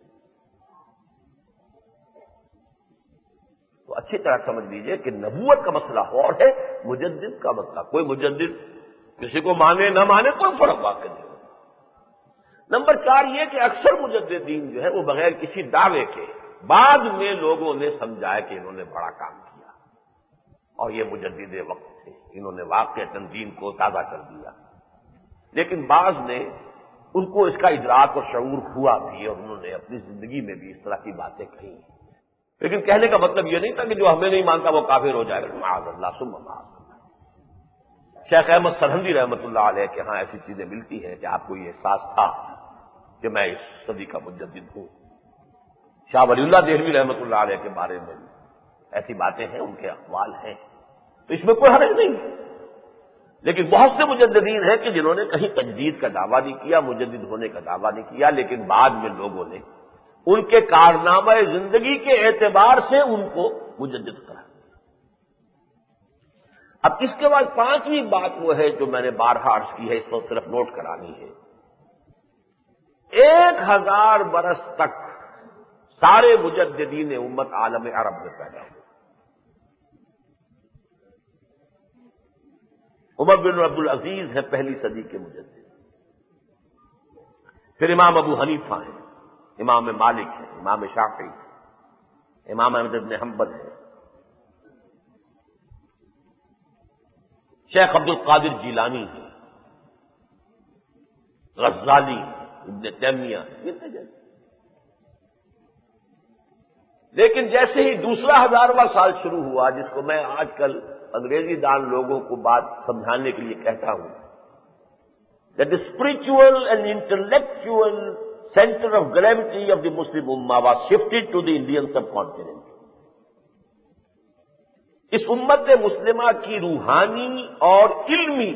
[SPEAKER 1] تو اچھی طرح سمجھ لیجئے کہ نبوت کا مسئلہ اور ہے، مجدد کا مسئلہ. کوئی مجدد کسی کو مانے نہ مانے کوئی فرق واقع نہیں. نمبر چار یہ کہ اکثر مجددین جو ہے وہ بغیر کسی دعوے کے بعد میں لوگوں نے سمجھایا کہ انہوں نے بڑا کام کیا اور یہ مجدد وقت تھے، انہوں نے واقع تنظیم کو تازہ کر دیا. لیکن بعض نے ان کو اس کا ادراک اور شعور ہوا بھی اور انہوں نے اپنی زندگی میں بھی اس طرح کی باتیں کہی. لیکن کہنے کا مطلب یہ نہیں تھا کہ جو ہمیں نہیں مانتا وہ کافر ہو جائے گا. معاذ اللہ ثم معاذ اللہ. شیخ احمد سرہندی رحمۃ اللہ علیہ کے ہاں ایسی چیزیں ملتی ہیں کہ آپ کو یہ احساس تھا کہ میں اس صدی کا مجدد ہوں. شاہ ولی اللہ دہلوی رحمۃ اللہ علیہ کے بارے میں ایسی باتیں ہیں، ان کے اقوال ہیں، تو اس میں کوئی حرج نہیں. لیکن بہت سے مجددین ہیں کہ جنہوں نے کہیں تجدید کا دعویٰ نہیں کیا، مجدد ہونے کا دعویٰ نہیں کیا، لیکن بعد میں لوگوں نے ان کے کارنامہ زندگی کے اعتبار سے ان کو مجدد کرا. اب اس کے بعد پانچویں بات وہ ہے جو میں نے بارہا عرض کی ہے، اس کو صرف نوٹ کرانی ہے. ایک ہزار برس تک سارے مجددین امت عالم عرب میں پیدا ہوئے. عمر بن عبد العزیز ہے پہلی صدی کے مجدد، پھر امام ابو حنیفہ ہیں، امام مالک ہیں، امام شافعی ہیں، امام احمد بن حنبل ہیں، شیخ عبد القادر جیلانی ہیں، غزالی ہیں، ابن تیمیہ ہیں. لیکن جیسے ہی دوسرا ہزارواں سال شروع ہوا، جس کو میں آج کل انگریزی دان لوگوں کو بات سمجھانے کے لیے کہتا ہوں that the spiritual and intellectual center of gravity of the Muslim Ummah was shifted to the Indian subcontinent. اس امت مسلمہ کی روحانی اور علمی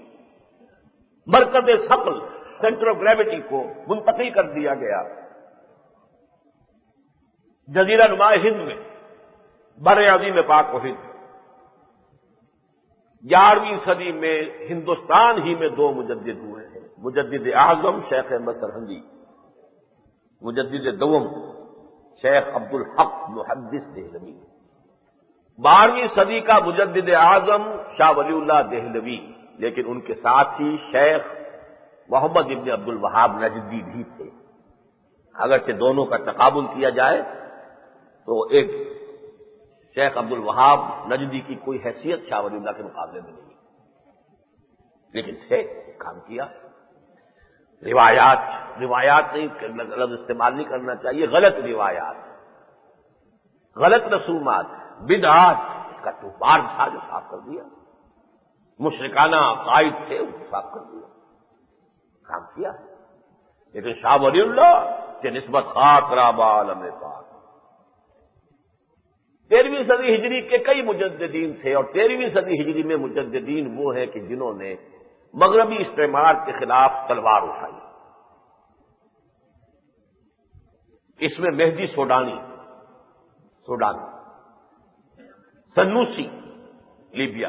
[SPEAKER 1] مرکز ثقل سینٹر آف گریوٹی کو منتقل کر دیا گیا جزیرہ نما ہند میں، بر عظیم پاک و ہند. گیارہویں صدی میں ہندوستان ہی میں دو مجدد ہوئے ہیں، مجدد اعظم شیخ احمد سرہندی، مجدد دوم شیخ عبد الحق محدث دہلوی. بارہویں صدی کا مجدد اعظم شاہ ولی اللہ دہلوی، لیکن ان کے ساتھ ہی شیخ محمد ابن عبد الوہاب نجدی بھی تھے. اگرچہ دونوں کا تقابل کیا جائے تو ایک شیخ عبد الوہاب نجدی کی کوئی حیثیت شاہ ولی اللہ کے مقابلے میں نہیں، لیکن تھے، کام کیا. روایات روایات نہیں لفظ استعمال نہیں کرنا چاہیے، غلط روایات، غلط رسومات، بدعات، اس کا طوفان تھا جو صاف کر دیا. مشرکانہ عقائد تھے ان کو صاف کر دیا، کام کیا. لیکن شاہ ولی اللہ کے نسبت خاک رابہ عالم پاک. تیرہویں صدی ہجری کے کئی مجددین تھے، اور تیرہویں صدی ہجری میں مجددین وہ ہیں کہ جنہوں نے مغربی استعمار کے خلاف تلوار اٹھائی. اس میں مہدی سوڈانی سوڈانی سنوسی لیبیا،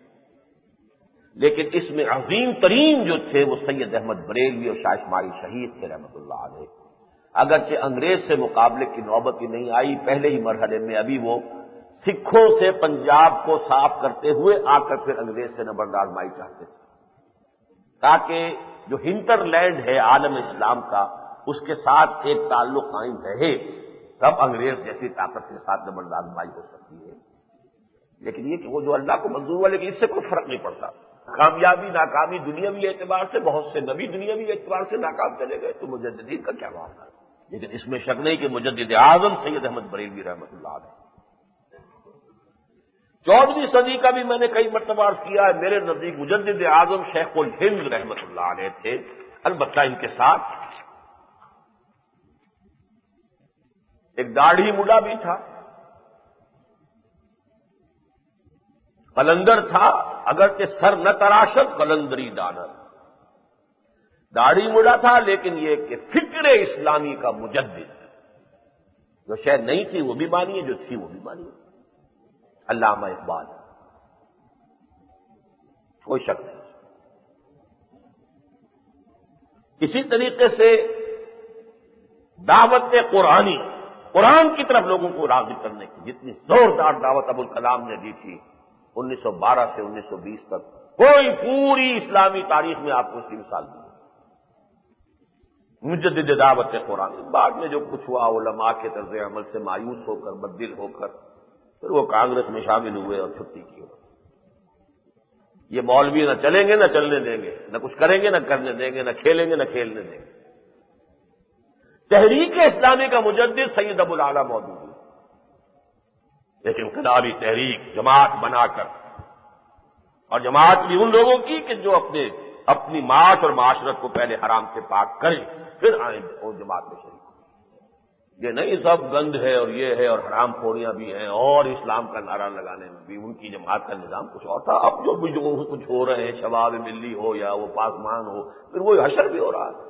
[SPEAKER 1] لیکن اس میں عظیم ترین جو تھے وہ سید احمد بریلوی اور شاہ اسماعیل شہید تھے رحمۃ اللہ علیہ. اگرچہ انگریز سے مقابلے کی نوبت ہی نہیں آئی، پہلے ہی مرحلے میں ابھی وہ سکھوں سے پنجاب کو صاف کرتے ہوئے آ کر پھر انگریز سے نبرد آزمائی چاہتے تھے، تاکہ جو ہنٹر لینڈ ہے عالم اسلام کا اس کے ساتھ ایک تعلق قائم رہے، تب انگریز جیسی طاقت کے ساتھ نبرد آزمائی ہو سکتی ہے. لیکن یہ کہ وہ جو اللہ کو منظور ہوا، لیکن اس سے کوئی فرق نہیں پڑتا. کامیابی ناکامی دنیاوی اعتبار سے بہت سے نبی دنیاوی اعتبار سے ناکام چلے گئے، تو مجددین کا کیا معاملہ ہے. لیکن اس میں شک نہیں کہ مجدد اعظم سید احمد بریلوی رحمۃ اللہ علیہ. چودہویں صدی کا بھی میں نے کئی مرتبہ عرض کیا ہے، میرے نزدیک مجدد اعظم شیخ الہند رحمۃ اللہ علیہ تھے. البتہ ان کے ساتھ ایک داڑھی مڈا بھی تھا، قلندر تھا، اگرچہ سر نہ تراشد قلندری دانر. داڑھی مڈا تھا، لیکن یہ کہ فکر اسلامی کا مجدد، جو شاید نہیں تھی وہ بھی مانی ہے، جو تھی وہ بھی مانی ہے. علامہ اقبال، کوئی شک نہیں. اسی طریقے سے دعوت قرآنی، قرآن کی طرف لوگوں کو راغب کرنے کی جتنی زوردار دعوت ابوالکلام نے دی تھی انیس سو بارہ سے انیس سو بیس تک، کوئی پوری اسلامی تاریخ میں آپ کو اس کی مثال دی۔ مجدد دعوت قرآن، بعد میں جو کچھ ہوا علماء کے طرز عمل سے مایوس ہو کر بددل ہو کر پھر وہ کانگریس میں شامل ہوئے اور چھٹی کی۔ یہ مولوی نہ چلیں گے نہ چلنے دیں گے، نہ کچھ کریں گے نہ کرنے دیں گے، نہ کھیلیں گے نہ کھیلنے دیں گے۔ تحریک اسلامی کا مجدد سید ابو الاعلی موجود ہے، لیکن انقلابی تحریک جماعت بنا کر، اور جماعت بھی ان لوگوں کی کہ جو اپنے اپنی معاش اور معاشرت کو پہلے حرام سے پاک کریں پھر آئیں اور جماعت میں شریک۔ یہ نہیں سب گند ہے اور یہ ہے اور حرام خوریاں بھی ہیں، اور اسلام کا نعرہ لگانے میں بھی ان کی جماعت کا نظام کچھ اور تھا۔ اب جو بھی جو کچھ ہو رہے ہیں، شباب ملی ہو یا وہ پاسمان ہو، پھر وہ حشر بھی ہو رہا ہے۔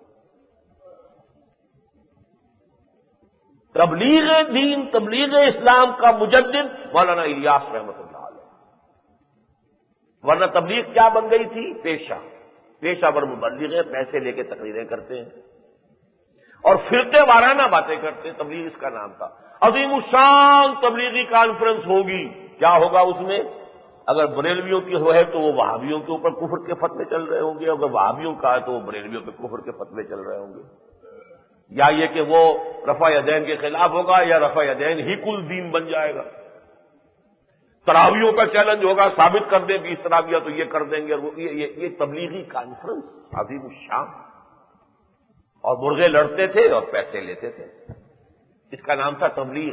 [SPEAKER 1] تبلیغ دین، تبلیغ اسلام کا مجدد مولانا الیاس رحمۃ اللہ علیہ، ورنہ تبلیغ کیا بن گئی تھی؟ پیشہ پیشہ ور مبلغ ہیں، پیسے لے کے تقریریں کرتے ہیں اور فرقے وارانہ باتیں کرتے ہیں، تبلیغ اس کا نام تھا۔ عظیم الشان تبلیغی کانفرنس ہوگی، کیا ہوگا اس میں؟ اگر بریلویوں کی ہے تو وہ وہابیوں کے اوپر کفر کے فتوے چل رہے ہوں گے، اگر وہابیوں کا ہے تو وہ بریلویوں پہ کفر کے فتوے چل رہے ہوں گے، یا یہ کہ وہ رفع یدین کے خلاف ہوگا یا رفع یدین ہی کل دین بن جائے گا۔ تراویوں کا چیلنج ہوگا، ثابت کر دیں بیس تراویہ تو یہ کر دیں گے، اور وہ یہ, یہ, یہ تبلیغی کانفرنس عظیم الشان، اور مرغے لڑتے تھے اور پیسے لیتے تھے، اس کا نام تھا تبلیغ۔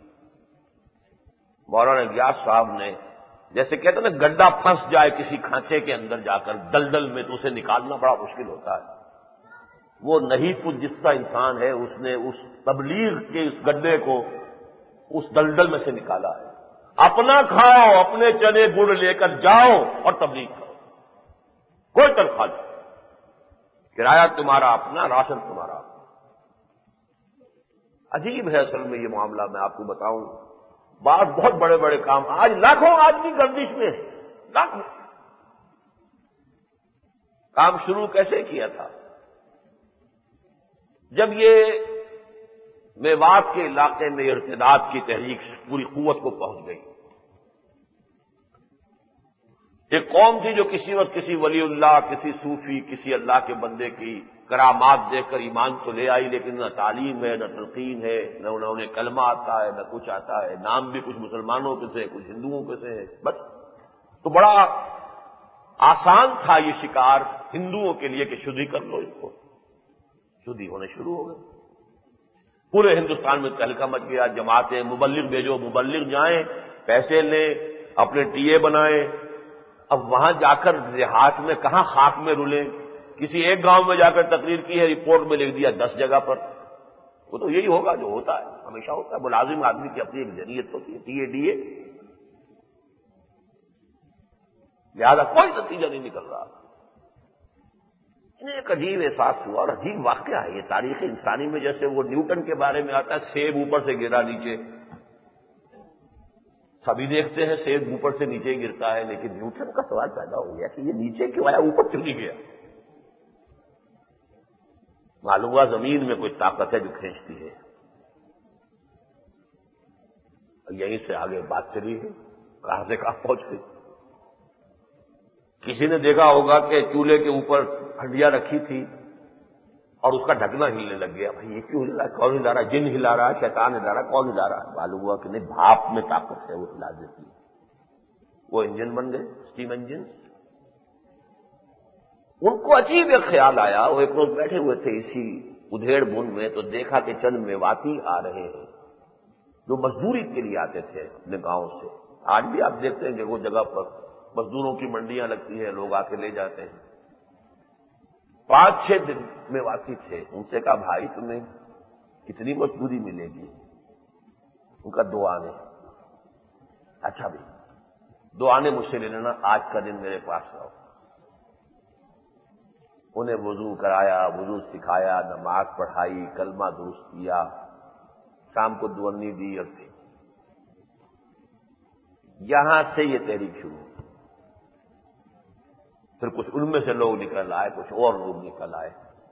[SPEAKER 1] مولانا غیاث صاحب نے جیسے کہتے ہیں نا گڈھا پھنس جائے کسی کھانچے کے اندر جا کر دلدل میں تو اسے نکالنا بڑا مشکل ہوتا ہے، وہ نحیف الجثہ انسان ہے، اس نے اس تبلیغ کے اس گڈھے کو اس دلدل میں سے نکالا ہے۔ اپنا کھاؤ، اپنے چنے گڑ لے کر جاؤ اور تبلیغ کرو، کوئی تنخواہ نہیں، کرایہ تمہارا اپنا، راشن تمہارا اپنا۔ عجیب ہے اصل میں یہ معاملہ، میں آپ کو بتاؤں، بعض بہت بڑے بڑے کام، آج لاکھوں آدمی گردش میں ہے، لاکھوں۔ کام شروع کیسے کیا تھا؟ جب یہ میوات کے علاقے میں ارتداد کی تحریک پوری قوت کو پہنچ گئی، ایک قوم تھی جو کسی وقت کسی ولی اللہ، کسی صوفی، کسی اللہ کے بندے کی کرامات دیکھ کر ایمان تو لے آئی، لیکن نہ تعلیم ہے، نہ تلقین ہے، نہ انہیں کلمہ آتا ہے، نہ کچھ آتا ہے، نام بھی کچھ مسلمانوں کے سے کچھ ہندوؤں کے سے ہے، بس۔ تو بڑا آسان تھا یہ شکار ہندوؤں کے لیے کہ شدھی کر لو اس کو، شدھی ہونے شروع ہو گئے، پورے ہندوستان میں تہلکہ مچ گیا، جماعتیں، مبلغ بھیجو، مبلغ جائیں، پیسے لیں، اپنے ٹی اے بنائیں، اب وہاں جا کر دیہات میں کہاں خاک میں رولیں، کسی ایک گاؤں میں جا کر تقریر کی ہے، رپورٹ میں لکھ دیا دس جگہ پر، وہ تو یہی ہوگا جو ہوتا ہے، ہمیشہ ہوتا ہے، ملازم آدمی کی اپنی ایک ذریعت ہوتی ہے، ٹی اے ڈی اے، لہذا کوئی نتیجہ نہیں نکل رہا۔ انہیں ایک عجیب احساس ہوا، اور عجیب واقعہ ہے یہ تاریخ انسانی میں، جیسے وہ نیوٹن کے بارے میں آتا ہے سیب اوپر سے گرا نیچے، سبھی دیکھتے ہیں سیب اوپر سے نیچے گرتا ہے، لیکن نیوٹن کا سوال پیدا ہو گیا کہ یہ نیچے کیوں آیا، اوپر کیوں نہیں گیا؟ معلوم ہوا زمین میں کوئی طاقت ہے جو کھینچتی ہے، یہیں سے آگے بات چلی ہے، کہاں سے کہاں پہنچ گئی۔ کسی نے دیکھا ہوگا کہ چولہے کے اوپر ہنڈیا رکھی تھی اور اس کا ڈھکنا ہلنے لگ گیا، بھائی یہ کیوں ہلا، کون ہلا رہا ہے؟ جن ہلا رہا ہے، شیطان ہلا رہا ہے، کون ہلا رہا ہے؟ معلوم ہوا کہ نہیں، بھاپ میں طاقت ہے، وہ ہلا دیتی ہے، وہ انجن بن گئے، اسٹیم انجن۔ ان کو عجیب ایک خیال آیا، وہ ایک روز بیٹھے ہوئے تھے اسی ادھیڑ بن میں، تو دیکھا کہ چند میواتی آ رہے ہیں جو مزدوری کے لیے آتے تھے اپنے گاؤں سے، آج بھی آپ دیکھتے ہیں جگہ جگہ پر مزدوروں کی منڈیاں لگتی ہیں، لوگ آ کے لے جاتے ہیں۔ پانچ چھ دن میواتی تھے، ان سے کہا بھائی تمہیں کتنی مزدوری ملے گی؟ ان کا دو آنے۔ اچھا بھائی دو آنے مجھ سے لے لینا، آج کا دن میرے پاس رہو۔ انہیں وضو کرایا، وضو سکھایا، نماز پڑھائی، کلمہ درست کیا، شام کو دونی دی، اور تھی یہاں سے یہ تحریک شروع ہوئی۔ پھر کچھ ان میں سے لوگ نکل آئے، کچھ اور لوگ نکل آئے،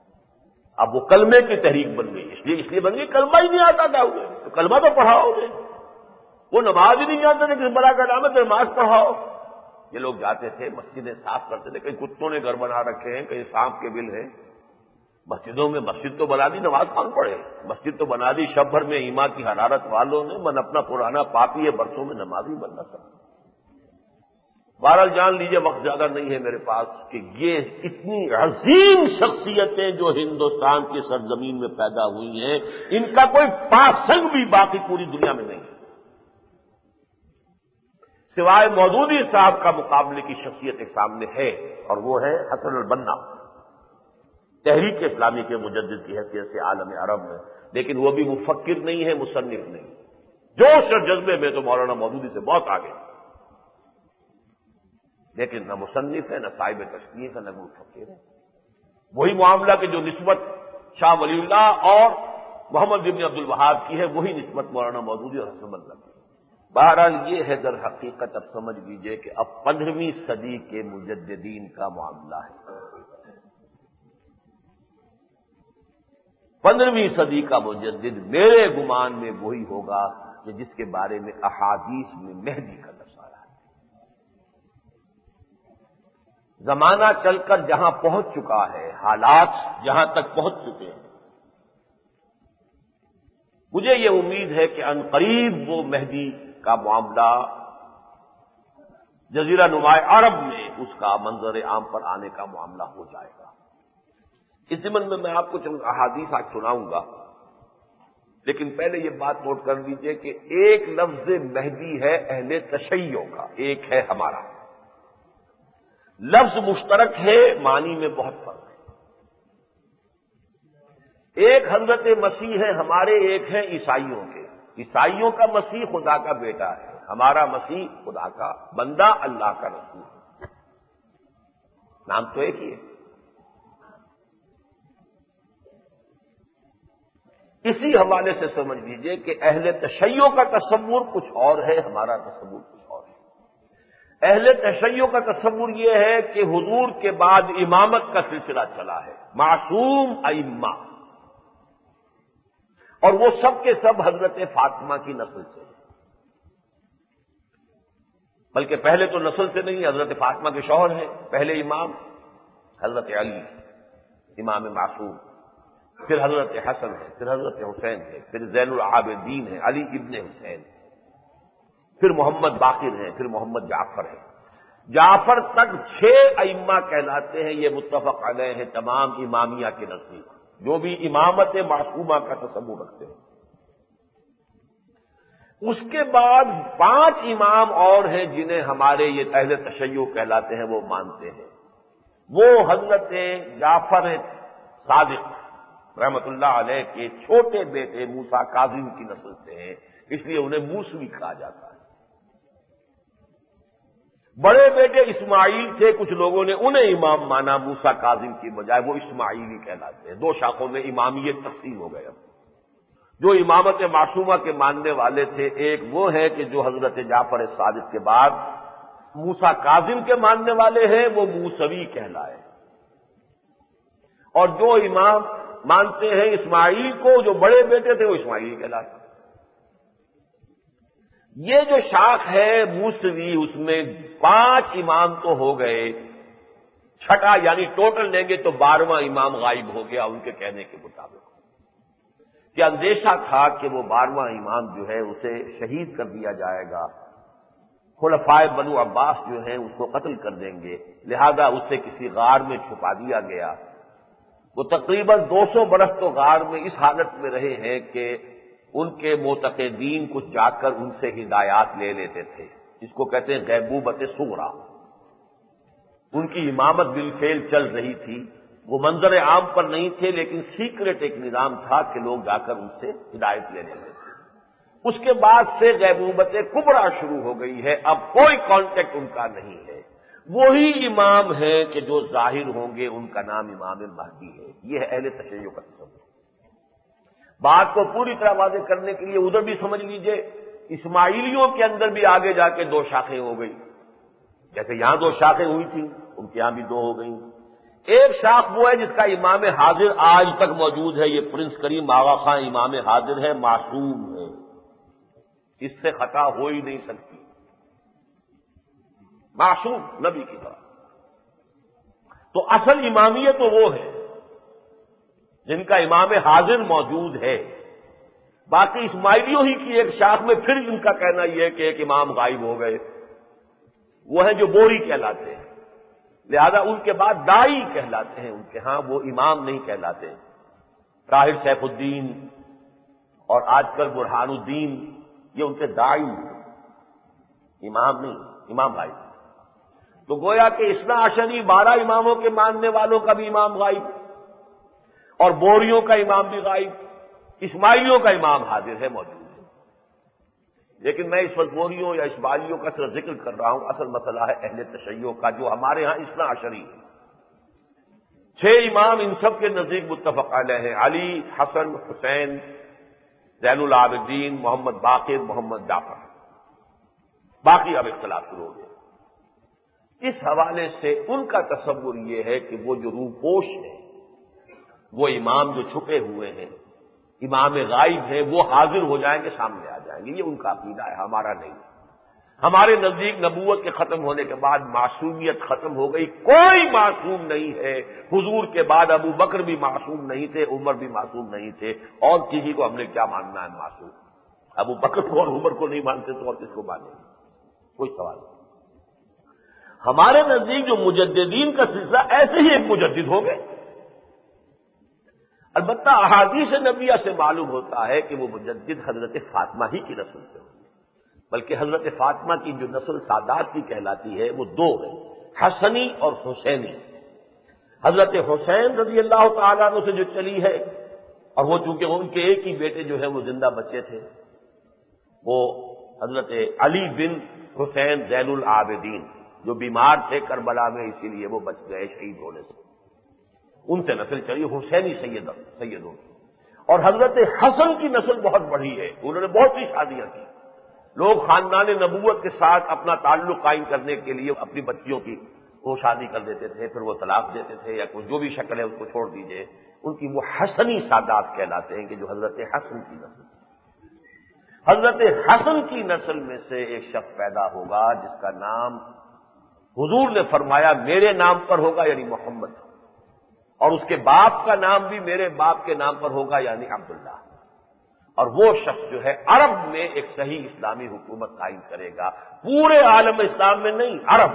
[SPEAKER 1] اب وہ کلمے کی تحریک بن گئی، اس لیے اس لیے بن گئی کلمہ ہی نہیں آتا تھا انہیں، تو کلمہ تو پڑھاؤ گے، وہ نماز ہی نہیں جانتے تھے، کس بلا کا نام ہے تو نماز پڑھاؤ۔ یہ لوگ جاتے تھے مسجدیں صاف کرتے تھے، کہیں کتوں نے گھر بنا رکھے ہیں، کہیں سانپ کے بل ہیں، مسجدوں میں مسجد تو بنا دی، نماز کون پڑھے؟ مسجد تو بنا دی شب بھر میں ایمان کی حرارت والوں نے، من اپنا پرانا پاپی ہے، برسوں میں نماز ہی بننا سکتا۔ بہرحال جان لیجیے، وقت زیادہ نہیں ہے میرے پاس، کہ یہ اتنی عظیم شخصیتیں جو ہندوستان کی سرزمین میں پیدا ہوئی ہیں، ان کا کوئی پاسنگ بھی باقی پوری دنیا میں نہیں ہے، سوائے مودودی صاحب کا مقابلے کی شخصیت ایک سامنے ہے، اور وہ ہے حسن البنا، تحریک اسلامی کے مجدد کی حیثیت سے عالم عرب میں، لیکن وہ بھی مفکر نہیں ہے، مصنف نہیں، جوش اور جذبے میں تو مولانا مودودی سے بہت آگے، لیکن نہ مصنف ہے، نہ صاحب تشریح ہے، نہ مفکر ہے۔ وہی معاملہ کہ جو نسبت شاہ ولی اللہ اور محمد بن عبد الوہاب کی ہے، وہی نسبت مولانا مودودی اور حسن البنا کی۔ بہرحال یہ ہے در حقیقت، اب سمجھ لیجیے کہ اب پندرہویں صدی کے مجددین کا معاملہ ہے۔ پندرہویں صدی کا مجدد میرے گمان میں وہی ہوگا کہ جس کے بارے میں احادیث میں مہدی کا لفظ آیا ہے۔ زمانہ چل کر جہاں پہنچ چکا ہے، حالات جہاں تک پہنچ چکے ہیں، مجھے یہ امید ہے کہ عنقریب وہ مہدی کا معاملہ جزیرہ نما عرب میں اس کا منظر عام پر آنے کا معاملہ ہو جائے گا۔ اس ضمن میں میں آپ کو چند احادیث آج سناؤں گا، لیکن پہلے یہ بات نوٹ کر لیجئے کہ ایک لفظ مہدی ہے اہل تشیع کا، ایک ہے ہمارا، لفظ مشترک ہے، معنی میں بہت فرق ہے۔ ایک حضرت مسیح ہے ہمارے، ایک ہے عیسائیوں کے۔ عیسائیوں کا مسیح خدا کا بیٹا ہے، ہمارا مسیح خدا کا بندہ، اللہ کا رسول ہے، نام تو ایک ہی ہے۔ اسی حوالے سے سمجھ لیجئے کہ اہل تشیع کا تصور کچھ اور ہے، ہمارا تصور کچھ اور ہے۔ اہل تشیع کا تصور یہ ہے کہ حضور کے بعد امامت کا سلسلہ چلا ہے، معصوم ائمہ، اور وہ سب کے سب حضرت فاطمہ کی نسل سے ہیں، بلکہ پہلے تو نسل سے نہیں، حضرت فاطمہ کے شوہر ہیں پہلے امام، حضرت علی امام معصوم، پھر حضرت حسن ہے، پھر حضرت حسین ہے، پھر زین العابدین ہے علی ابن حسین، پھر محمد باقر ہیں، پھر محمد جعفر ہے، جعفر تک چھ ائمہ کہلاتے ہیں۔ یہ متفق علیہ ہیں تمام امامیہ کے نزدیک، جو بھی امامت معصومہ کا تصور رکھتے ہیں۔ اس کے بعد پانچ امام اور ہیں جنہیں ہمارے یہ اہل تشیع کہلاتے ہیں، وہ مانتے ہیں۔ وہ حضرت جعفر صادق رحمت اللہ علیہ کے چھوٹے بیٹے موسیٰ کاظم کی نسل سے ہیں، اس لیے انہیں موسوی کہا جاتا ہے۔ بڑے بیٹے اسماعیل تھے، کچھ لوگوں نے انہیں امام مانا موسیٰ کاظم کی بجائے، وہ اسماعیلی کہلاتے ہیں۔ دو شاخوں میں امامیت تقسیم ہو گئے۔ جو امامت معصومہ کے ماننے والے تھے، ایک وہ ہے کہ جو حضرت جعفر صادق کے بعد موسیٰ کاظم کے ماننے والے ہیں، وہ موسوی کہلائے، اور جو امام مانتے ہیں اسماعیل کو، جو بڑے بیٹے تھے، وہ اسماعیلی کہلائے۔ یہ جو شاخ ہے موسوی، اس میں پانچ امام تو ہو گئے، چھٹا یعنی ٹوٹل لیں گے تو بارہواں امام غائب ہو گیا ان کے کہنے کے مطابق۔ کہ اندیشہ تھا کہ وہ بارہواں امام جو ہے اسے شہید کر دیا جائے گا، خلفائے بنو عباس جو ہیں اس کو قتل کر دیں گے، لہذا اسے کسی غار میں چھپا دیا گیا۔ وہ تقریباً دو سو برس تو غار میں اس حالت میں رہے ہیں کہ ان کے معتقدین کچھ جا کر ان سے ہدایات لے لیتے تھے، اس کو کہتے ہیں غیبوبت صغریٰ۔ ان کی امامت بالفعل چل رہی تھی، وہ منظر عام پر نہیں تھے، لیکن سیکرٹ ایک نظام تھا کہ لوگ جا کر ان سے ہدایت لے لیتے تھے۔ اس کے بعد سے غیبوبت کبریٰ شروع ہو گئی ہے، اب کوئی کانٹیکٹ ان کا نہیں ہے۔ وہی امام ہے کہ جو ظاہر ہوں گے، ان کا نام امام مہدی ہے۔ یہ ہے اہل تشیع کا تصور۔ بات کو پوری طرح واضح کرنے کے لیے ادھر بھی سمجھ لیجئے، اسماعیلیوں کے اندر بھی آگے جا کے دو شاخیں ہو گئی، جیسے یہاں دو شاخیں ہوئی تھیں، ان کے یہاں بھی دو ہو گئیں۔ ایک شاخ وہ ہے جس کا امام حاضر آج تک موجود ہے، یہ پرنس کریم آغا خان امام حاضر ہے، معصوم ہے، اس سے خطا ہو ہی نہیں سکتی، معصوم نبی کی طرح۔ تو اصل امامیت تو وہ ہے جن کا امام حاضر موجود ہے۔ باقی اسماعیلیوں ہی کی ایک شاخ میں پھر ان کا کہنا یہ ہے کہ ایک امام غائب ہو گئے، وہ ہیں جو بوری کہلاتے ہیں، لہذا ان کے بعد دائی کہلاتے ہیں، ان کے ہاں وہ امام نہیں کہلاتے۔ طاہر سیف الدین اور آج کل برہان الدین یہ ان کے دائی ہیں، امام نہیں، امام غائب۔ تو گویا کہ اثنا عشری بارہ اماموں کے ماننے والوں کا بھی امام غائب، اور بوریوں کا امام بھی غائب، اسماعیلیوں کا امام حاضر ہے، موجود ہے۔ لیکن میں اس وقت بوریوں یا اسماعیلیوں کا صرف ذکر کر رہا ہوں، اصل مسئلہ ہے اہل تشیع کا، جو ہمارے ہاں اثنا عشری ہے۔ چھ امام ان سب کے نزدیک متفق علیہ ہیں، علی، حسن، حسین، زین العابدین، محمد باقر، محمد جعفر، باقی اب اختلاف شروع ہو گئے۔ اس حوالے سے ان کا تصور یہ ہے کہ وہ جو روپوش ہے، وہ امام جو چھپے ہوئے ہیں، امام غائب ہیں، وہ حاضر ہو جائیں گے، سامنے آ جائیں گے۔ یہ ان کا عقیدہ ہے، ہمارا نہیں۔ ہمارے نزدیک نبوت کے ختم ہونے کے بعد معصومیت ختم ہو گئی، کوئی معصوم نہیں ہے۔ حضور کے بعد ابو بکر بھی معصوم نہیں تھے، عمر بھی معصوم نہیں تھے، اور کسی کو ہم نے کیا ماننا ہے معصوم؟ ابو بکر کو اور عمر کو نہیں مانتے تو اور کس کو مانیں گے؟ کوئی سوال نہیں۔ ہمارے نزدیک جو مجددین کا سلسلہ ایسے ہی ایک مجدد ہو گئے۔ البتہ احادیث نبیہ سے معلوم ہوتا ہے کہ وہ مجدد حضرت فاطمہ ہی کی نسل سے ہوئی، بلکہ حضرت فاطمہ کی جو نسل سادات کی کہلاتی ہے وہ دو ہے، حسنی اور حسینی۔ حضرت حسین رضی اللہ تعالیٰ عنہ سے جو چلی ہے، اور وہ چونکہ ان کے ایک ہی بیٹے جو ہے وہ زندہ بچے تھے، وہ حضرت علی بن حسین زین العابدین، جو بیمار تھے کربلا میں، اسی لیے وہ بچ گئے شہید ہونے سے، ان سے نسل چلی حسینی سید سیدوں کی۔ اور حضرت حسن کی نسل بہت بڑی ہے، انہوں نے بہت سی شادیاں کی۔ لوگ خاندان نبوت کے ساتھ اپنا تعلق قائم کرنے کے لیے اپنی بچیوں کی وہ شادی کر دیتے تھے، پھر وہ طلاق دیتے تھے، یا کوئی جو بھی شکل ہے اس کو چھوڑ دیجئے۔ ان کی وہ حسنی سادات کہلاتے ہیں کہ جو حضرت حسن کی نسل۔ حضرت حسن کی نسل میں سے ایک شخص پیدا ہوگا جس کا نام حضور نے فرمایا میرے نام پر ہوگا، یعنی محمد، اور اس کے باپ کا نام بھی میرے باپ کے نام پر ہوگا، یعنی عبداللہ۔ اور وہ شخص جو ہے عرب میں ایک صحیح اسلامی حکومت قائم کرے گا، پورے عالم اسلام میں نہیں، عرب۔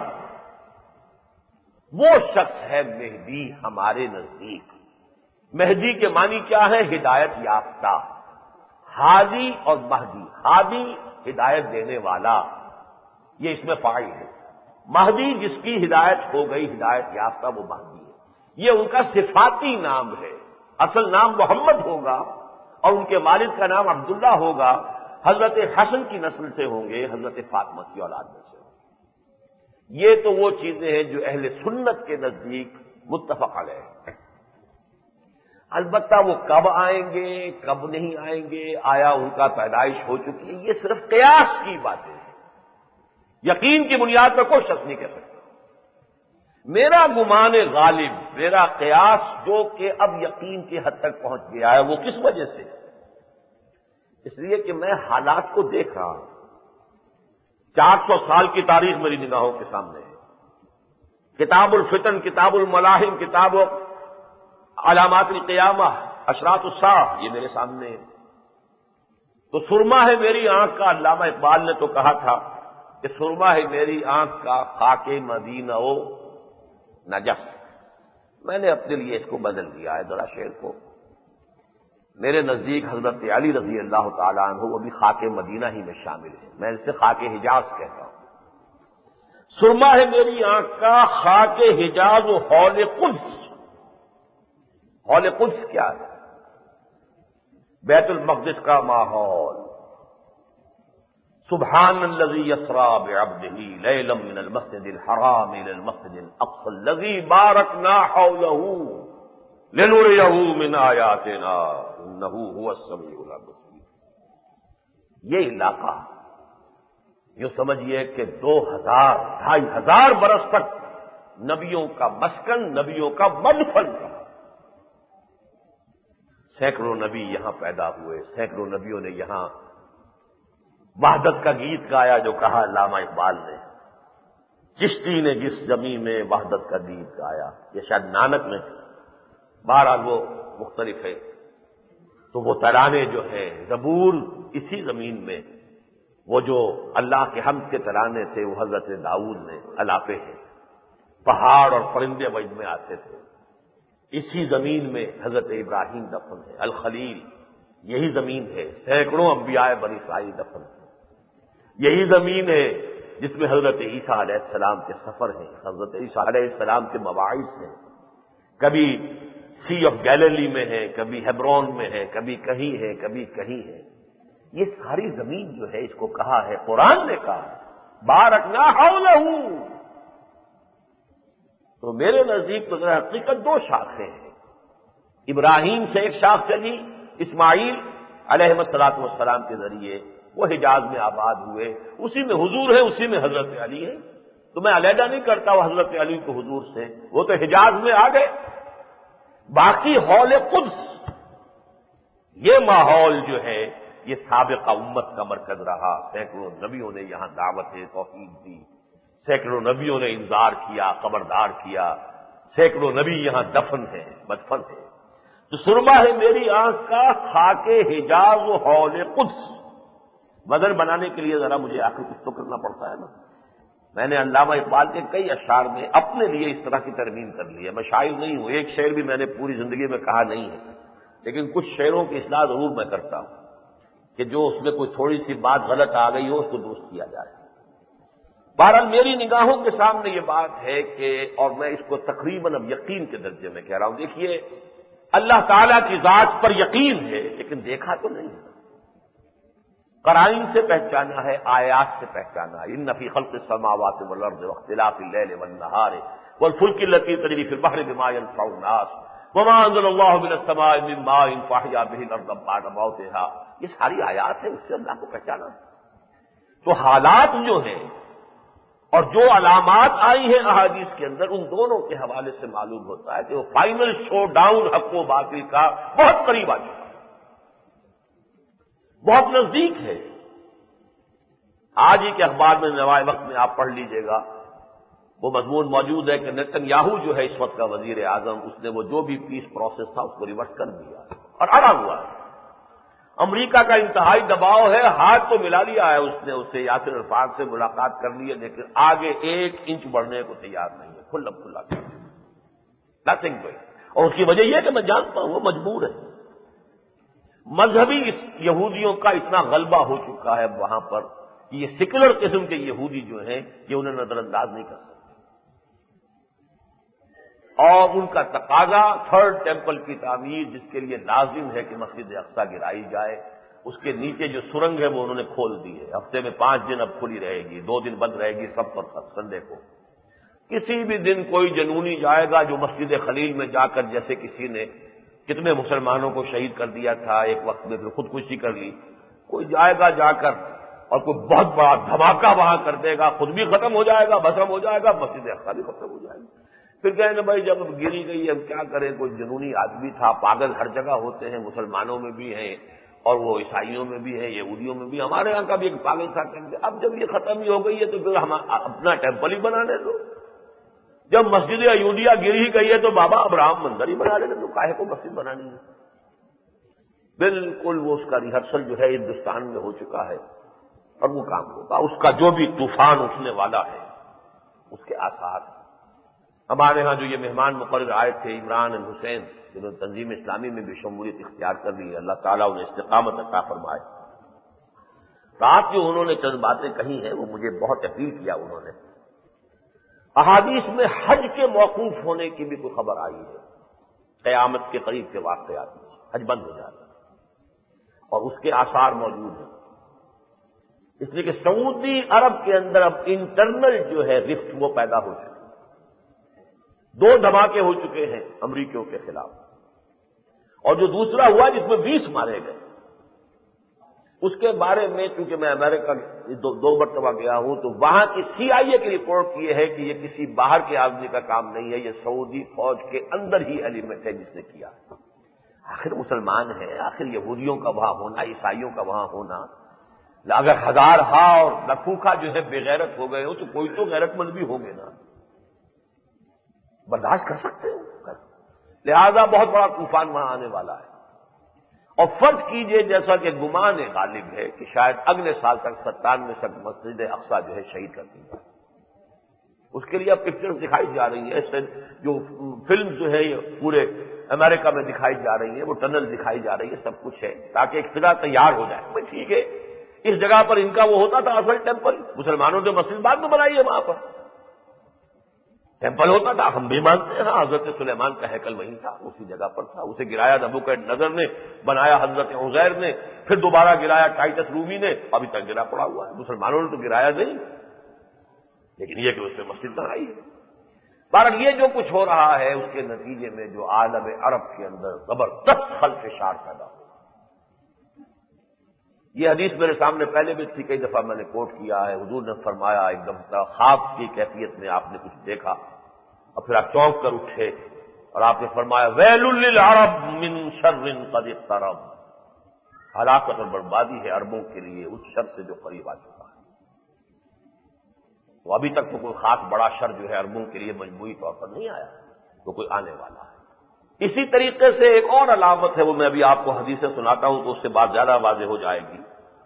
[SPEAKER 1] وہ شخص ہے مہدی ہمارے نزدیک۔ مہدی کے معنی کیا ہے؟ ہدایت یافتہ، ہادی اور مہدی۔ ہادی ہدایت دینے والا، یہ اس میں فاعل ہے۔ مہدی جس کی ہدایت ہو گئی، ہدایت یافتہ، وہ مہدی ہے۔ یہ ان کا صفاتی نام ہے۔ اصل نام محمد ہوگا اور ان کے والد کا نام عبداللہ ہوگا۔ حضرت حسن کی نسل سے ہوں گے، حضرت فاطمہ کی اولاد میں سے ہوں گے۔ یہ تو وہ چیزیں ہیں جو اہل سنت کے نزدیک متفق علیہ ہیں۔ البتہ وہ کب آئیں گے، کب نہیں آئیں گے، آیا ان کا پیدائش ہو چکی ہے، یہ صرف قیاس کی باتیں ہیں، یقین کی بنیاد پر کوئی شک نہیں کہہ سکتا۔ میرا گمان غالب، میرا قیاس جو کہ اب یقین کی حد تک پہنچ گیا ہے، وہ کس وجہ سے؟ اس لیے کہ میں حالات کو دیکھ رہا ہوں۔ چار سو سال کی تاریخ میری نگاہوں کے سامنے ہے۔ کتاب الفتن، کتاب الملاحم، کتاب علامات القیامہ، اشراط الساعہ، یہ میرے سامنے ہے۔ تو سرما ہے میری آنکھ کا، علامہ اقبال نے تو کہا تھا کہ سرما ہے میری آنکھ کا، خاک مدینہ و نجف۔ میں نے اپنے لیے اس کو بدل دیا ہے ذرا شعر کو۔ میرے نزدیک حضرت علی رضی اللہ تعالیٰ عنہ وہ بھی خاک مدینہ ہی میں شامل ہے، میں اسے خاک حجاز کہتا ہوں۔ سرما ہے میری آنکھ کا، خاک حجاز و حول قدس۔ حول قدس کیا ہے؟ بیت المقدس کا ماحول۔ سبحان الذی اسریٰ بعبدہ لیلا من المسجد الحرام الی المسجد الاقصی الذی بارکنا حولہ لنریہ من آیاتنا انہ هو السمیع البصیر۔ یہ علاقہ یوں سمجھیے کہ دو ہزار ڈھائی ہزار برس تک نبیوں کا مسکن، نبیوں کا مدفن کہا۔ سینکڑوں نبی یہاں پیدا ہوئے، سینکڑوں نبیوں نے یہاں وحدت کا گیت گایا جو کہا علامہ اقبال نے، چشتی نے جس زمین میں وحدت کا گیت گایا، یہ شاید نانک میں بہرحال وہ مختلف ہے۔ تو وہ ترانے جو ہیں زبور اسی زمین میں، وہ جو اللہ کے حمد کے ترانے تھے وہ حضرت داؤد نے الاپے ہیں، پہاڑ اور پرندے وجد میں آتے تھے۔ اسی زمین میں حضرت ابراہیم دفن ہے، الخلیل یہی زمین ہے، سینکڑوں انبیاء بنی اسرائیل دفن ہے، یہی زمین ہے جس میں حضرت عیسیٰ علیہ السلام کے سفر ہیں، حضرت عیسیٰ علیہ السلام کے مواعظ ہیں، کبھی سی آف گیلیلی میں ہے، کبھی ہیبرون میں ہے، کبھی کہیں ہے، کبھی کہیں ہے۔ یہ ساری زمین جو ہے اس کو کہا ہے، قرآن نے کہا بارکنا حولہ۔ تو میرے نزدیک تو ذرا حقیقت دو شاخیں ہیں، ابراہیم سے ایک شاخ چلی، اسماعیل علیہ الصلوۃ والسلام کے ذریعے وہ حجاز میں آباد ہوئے، اسی میں حضور ہے، اسی میں حضرت علی ہے۔ تو میں علیحدہ نہیں کرتا وہ حضرت علی کو حضور سے، وہ تو حجاز میں آ گئے۔ باقی حول قدس یہ ماحول جو ہے یہ سابقہ امت کا مرکز رہا، سینکڑوں نبیوں نے یہاں دعوت توحید دی، سینکڑوں نبیوں نے انذار کیا، خبردار کیا، سینکڑوں نبی یہاں دفن ہیں، مدفن ہیں۔ تو سرما ہے میری آنکھ کا خاک حجاز و حول قدس۔ وزن بنانے کے لیے ذرا مجھے آخر کچھ تو کرنا پڑتا ہے نا۔ میں نے علامہ اقبال کے کئی اشعار میں اپنے لیے اس طرح کی ترمیم کر لی ہے، میں شاعر نہیں ہوں، ایک شعر بھی میں نے پوری زندگی میں کہا نہیں ہے، لیکن کچھ شعروں کی اصلاح ضرور میں کرتا ہوں کہ جو اس میں کوئی تھوڑی سی بات غلط آ گئی ہو اس کو درست کیا جائے۔ بہرحال میری نگاہوں کے سامنے یہ بات ہے کہ، اور میں اس کو تقریباً اب یقین کے درجے میں کہہ رہا ہوں، دیکھیے اللہ تعالیٰ کی ذات پر یقین ہے لیکن دیکھا تو نہیں ہے، قرائن سے پہچانا ہے، آیات سے پہچانا ہے۔ ان فی خلق السماوات والارض واختلاف اللیل والنہار والفلک التی تجری فی البحر بما ينفع الناس وما انزل اللہ من السماء من ماء فاحیا به الارض بعد موتها، یہ ساری آیات ہیں، اس سے اللہ کو پہچانا۔ تو حالات جو ہیں اور جو علامات آئی ہیں احادیث کے اندر، ان دونوں کے حوالے سے معلوم ہوتا ہے کہ وہ فائنل شو ڈاؤن حق و باطل کا بہت قریب آ چکا، بہت نزدیک ہے۔ آج ہی کے اخبار میں نوائے وقت میں آپ پڑھ لیجئے گا، وہ مضمون موجود ہے کہ نیتن یاہو جو ہے اس وقت کا وزیر اعظم، اس نے وہ جو بھی پیس پروسیس تھا اس کو ریورس کر دیا اور اڑا ہوا ہے۔ امریکہ کا انتہائی دباؤ ہے، ہاتھ تو ملا لیا ہے اس نے، اس سے یاسر عرفات سے ملاقات کر لی ہے، لیکن آگے ایک انچ بڑھنے کو تیار نہیں ہے، کھلا کھلا نتھنگ ڈوئنگ۔ اور اس کی وجہ یہ کہ میں جانتا ہوں وہ مجبور ہے، مذہبی اس یہودیوں کا اتنا غلبہ ہو چکا ہے وہاں پر کہ یہ سیکولر قسم کے یہودی جو ہیں یہ انہیں نظر انداز نہیں کر سکتے، اور ان کا تقاضا تھرڈ ٹیمپل کی تعمیر، جس کے لیے لازم ہے کہ مسجد اقصیٰ گرائی جائے، اس کے نیچے جو سرنگ ہے وہ انہوں نے کھول دی ہے، ہفتے میں پانچ دن اب کھلی رہے گی، دو دن بند رہے گی سب پر سنڈے کو۔ کسی بھی دن کوئی جنونی جائے گا جو مسجد خلیل میں جا کر، جیسے کسی نے کتنے مسلمانوں کو شہید کر دیا تھا ایک وقت میں، پھر خودکشی کر لی، کوئی جائے گا جا کر اور کوئی بہت بڑا دھماکہ وہاں کر دے گا، خود بھی ختم ہو جائے گا، بھسم ہو جائے گا، مسجد اقصیٰ بھی ختم ہو جائے گی۔ پھر کہیں گے بھائی جب گری گئی اب کیا کریں، کوئی جنونی آدمی تھا، پاگل ہر جگہ ہوتے ہیں، مسلمانوں میں بھی ہیں اور وہ عیسائیوں میں بھی ہیں، یہودیوں میں بھی، ہمارے یہاں کا بھی ایک پاگل تھا، کہیں گے اب جب یہ ختم ہی ہو گئی ہے تو پھر ہم اپنا ٹیمپل ہی بنانے دو، جب مسجد یہودیہ گر ہی گئی ہے تو بابا ابراہم مندر ہی بنا لینے دو، کاہے کو مسجد بنانی ہے۔ بالکل وہ اس کا ریہرسل جو ہے ہندوستان میں ہو چکا ہے اور وہ کام ہوگا، اس کا جو بھی طوفان اٹھنے والا ہے اس کے آثار ہیں۔ ہمارے ہاں جو یہ مہمان مقرر آئے تھے عمران حسین، جنہوں نے تنظیم اسلامی میں بھی شمولیت اختیار کر لی ہے، اللہ تعالیٰ انہیں استقامت عطا فرمائے۔ رات جو انہوں نے چند باتیں کہی ہیں وہ مجھے بہت اپیل کیا انہوں نے۔ احادیث میں حج کے موقوف ہونے کی بھی کوئی خبر آئی ہے، قیامت کے قریب کے واقعات میں حج بند ہو جاتا ہے اور اس کے آثار موجود ہیں، اس لیے کہ سعودی عرب کے اندر اب انٹرنل جو ہے رفٹ وہ پیدا ہو چکی، دو دھماکے ہو چکے ہیں امریکیوں کے خلاف، اور جو دوسرا ہوا جس میں بیس مارے گئے، اس کے بارے میں چونکہ میں امریکہ دو, دو مرتبہ گیا ہوں تو وہاں کی سی آئی اے کی رپورٹ یہ ہے کہ یہ کسی باہر کے آدمی کا کام نہیں ہے، یہ سعودی فوج کے اندر ہی ایلیمنٹ ہے جس نے کیا۔ آخر مسلمان ہیں، آخر یہودیوں کا وہاں ہونا، عیسائیوں کا وہاں ہونا، اگر ہزار ہاں اور لکھوکھا جو ہے بے غیرت ہو گئے ہو تو کوئی تو غیرت مند بھی ہوں گے نا، برداشت کر سکتے ہو؟ لہذا بہت بڑا طوفان وہاں آنے والا ہے۔ اور فرض کیجئے جیسا کہ گمان غالب ہے کہ شاید اگلے سال تک ستانوے سک مسجد اقصی جو ہے شہید کر دی جائے، اس کے لیے اب پکچرز دکھائی جا رہی ہیں، جو فلم جو ہے یہ پورے امریکہ میں دکھائی جا رہی ہے، وہ ٹنل دکھائی جا رہی ہے، سب کچھ ہے تاکہ ایک فضا تیار ہو جائے۔ بھائی ٹھیک ہے، اس جگہ پر ان کا وہ ہوتا تھا اصل ٹیمپل، مسلمانوں نے مسجد بعد میں بنائی ہے، وہاں پر ٹیمپل ہوتا تھا، ہم بھی مانتے ہیں، ہاں حضرت سلیمان کا ہیکل وہیں تھا، اسی جگہ پر تھا، اسے گرایا نبوکدنضر نے، بنایا حضرت عزیر نے، پھر دوبارہ گرایا ٹائٹس رومی نے، ابھی تک گرا پڑا ہوا ہے، مسلمانوں نے تو گرایا نہیں، لیکن یہ کہ اس نے مسجد بنائی ہے۔ بہرحال یہ جو کچھ ہو رہا ہے اس کے نتیجے میں جو عالم عرب کے اندر زبردست خلفشار پیدا ہو، یہ حدیث میرے سامنے پہلے بھی تھی، کئی دفعہ میں نے کوٹ کیا ہے، حضور نے فرمایا ایک دم خواب کی کیفیت میں آپ نے کچھ دیکھا اور پھر آپ چونک کر اٹھے اور آپ نے فرمایا ویل للعرب من شر قد اقترب، ہلاکت اور بربادی ہے عربوں کے لیے اس شر سے جو قریب آ چکا ہے۔ تو ابھی تک تو کوئی خاص بڑا شر جو ہے عربوں کے لیے مجموعی طور پر نہیں آیا، تو کوئی آنے والا ہے۔ اسی طریقے سے ایک اور علامت ہے، وہ میں ابھی آپ کو حدیثیں سناتا ہوں تو اس سے بات زیادہ واضح ہو جائے گی۔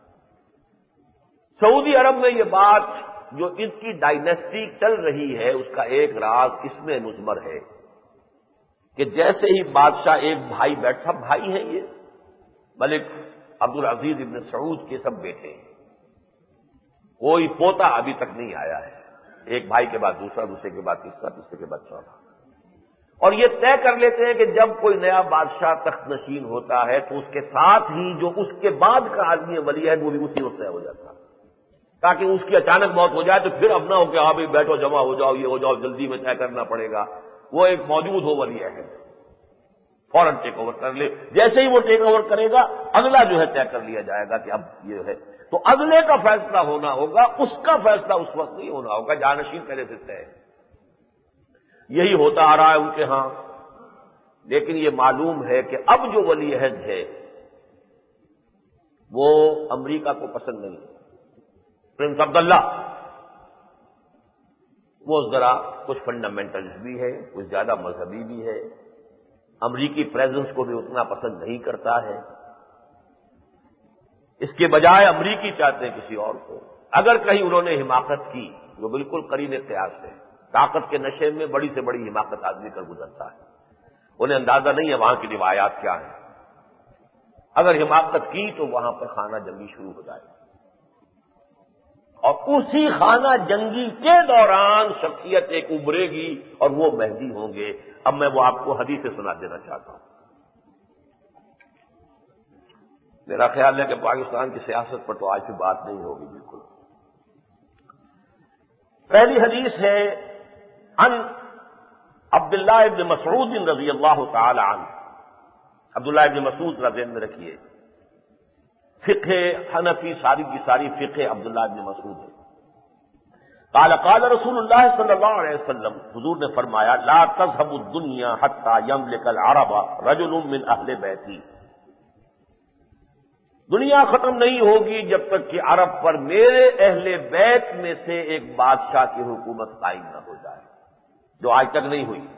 [SPEAKER 1] سعودی عرب میں یہ بات جو ان کی ڈائنیسٹی چل رہی ہے اس کا ایک راز اس میں مضمر ہے کہ جیسے ہی بادشاہ ایک بھائی بیٹھا، بھائی ہیں یہ ملک عبدالعزیز ابن سعود کے سب بیٹے ہیں، کوئی پوتا ابھی تک نہیں آیا ہے، ایک بھائی کے بعد دوسرا، دوسرے کے بعد تیسرا، تیسرے کے بعد چوتھا، اور یہ طے کر لیتے ہیں کہ جب کوئی نیا بادشاہ تخت نشین ہوتا ہے تو اس کے ساتھ ہی جو اس کے بعد کا آدمی ولی ہے وہ بھی اسی وقت طے ہو جاتا ہے، تاکہ اس کی اچانک موت ہو جائے تو پھر اب نہ ہو کہ ہاں بھائی بیٹھو جمع ہو جاؤ، یہ ہو جاؤ، جلدی میں طے کرنا پڑے گا، وہ ایک موجود ہو ولی ہے فوراً ٹیک اوور کر لے، جیسے ہی وہ ٹیک اوور کرے گا اگلا جو ہے طے کر لیا جائے گا کہ اب یہ ہے، تو اگلے کا فیصلہ ہونا ہوگا، اس کا فیصلہ اس وقت نہیں ہونا ہوگا، جانشین پہلے سے طے ہے۔ یہی ہوتا آ رہا ہے ان کے ہاں، لیکن یہ معلوم ہے کہ اب جو ولی عہد ہے وہ امریکہ کو پسند نہیں ہے، پرنس عبداللہ، وہ ذرا کچھ فنڈامنٹلز بھی ہے، کچھ زیادہ مذہبی بھی ہے، امریکی پریزنس کو بھی اتنا پسند نہیں کرتا ہے، اس کے بجائے امریکی چاہتے ہیں کسی اور کو۔ اگر کہیں انہوں نے حماقت کی جو بالکل قرین قیاس ہے، طاقت کے نشے میں بڑی سے بڑی حماقت آدمی کر گزرتا ہے، انہیں اندازہ نہیں ہے وہاں کی روایات کیا ہیں، اگر حماقت کی تو وہاں پر خانہ جنگی شروع ہو جائے گا، اور اسی خانہ جنگی کے دوران شخصیت ایک ابھرے گی اور وہ مہدی ہوں گے۔ اب میں وہ آپ کو حدیث سے سنا دینا چاہتا ہوں۔ میرا خیال ہے کہ پاکستان کی سیاست پر تو آج بھی بات نہیں ہوگی بالکل۔ پہلی حدیث ہے ان عبداللہ ابن مسعود رضی اللہ تعالی عنہ، عبداللہ ابن مسعود رضی اللہ عنہ رکھیے، فقہ حنفی ساری کی ساری فقہ عبداللہ ابن مسعود ہے۔ قال قال رسول اللہ صلی اللہ علیہ وسلم، حضور نے فرمایا لا تذهب الدنيا حتى يملك العرب رجل من اہل بیتی، دنیا ختم نہیں ہوگی جب تک کہ عرب پر میرے اہل بیت میں سے ایک بادشاہ کی حکومت قائم نہ ہو جائے، جو آج تک نہیں ہوئی۔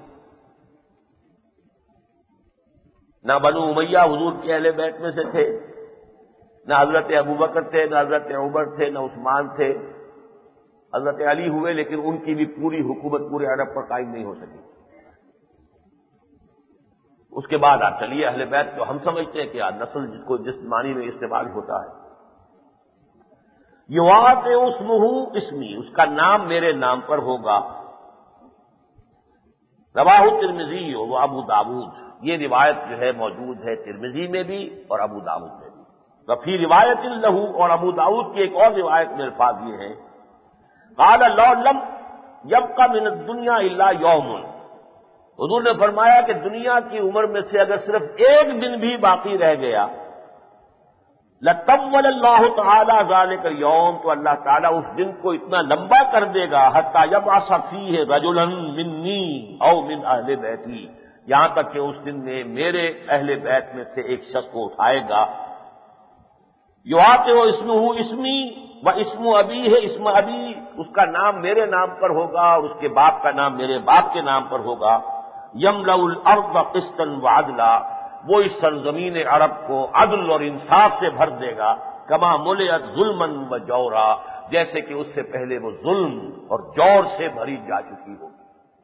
[SPEAKER 1] نہ بنو امیہ حضور کے اہل بیت میں سے تھے، نہ حضرت ابوبکر تھے، نہ حضرت عمر تھے، نہ عثمان تھے، حضرت علی ہوئے لیکن ان کی بھی پوری حکومت پورے عرب پر قائم نہیں ہو سکی۔ اس کے بعد آپ چلیے اہل بیت تو ہم سمجھتے ہیں کہ نسل جس کو جس معنی میں استعمال ہوتا ہے، یوات اسمہ اسمی، اس کا نام میرے نام پر ہوگا، رواہ ترمذی و ابو داود، یہ روایت جو ہے موجود ہے ترمذی میں بھی اور ابو داود میں بھی، وفی روایت لہ، اور ابو داود کی ایک اور روایت میں الفاظ یہ ہیں قال لو لم یبقى من الدنیا الا یوم، حضور نے فرمایا کہ دنیا کی عمر میں سے اگر صرف ایک دن بھی باقی رہ گیا لَطَوَّلَ اللَّهُ تَعَالَى ذَلِكَ الْيَوْمَ، تو اللہ تعالیٰ اس دن کو اتنا لمبا کر دے گا، حَتَّى يَبْعَثَ فِيهِ رَجُلًا مِّنِّي أَوْ مِنْ أَهْلِ بَيْتِي، یہاں تک کہ اس دن میں میرے اہل بیت میں سے ایک شخص کو اٹھائے گا، یُعَاقِبُ اسمہ اسمی و اسم ابی ہے اسم ابی، اس کا نام میرے نام پر ہوگا اور اس کے باپ کا نام میرے باپ کے نام پر ہوگا، یملأ الارض قسطا وعدلا، وہ اس سرزمین عرب کو عدل اور انصاف سے بھر دے گا، کما ملئت ظلما و جورا، جیسے کہ اس سے پہلے وہ ظلم اور جور سے بھری جا چکی ہو۔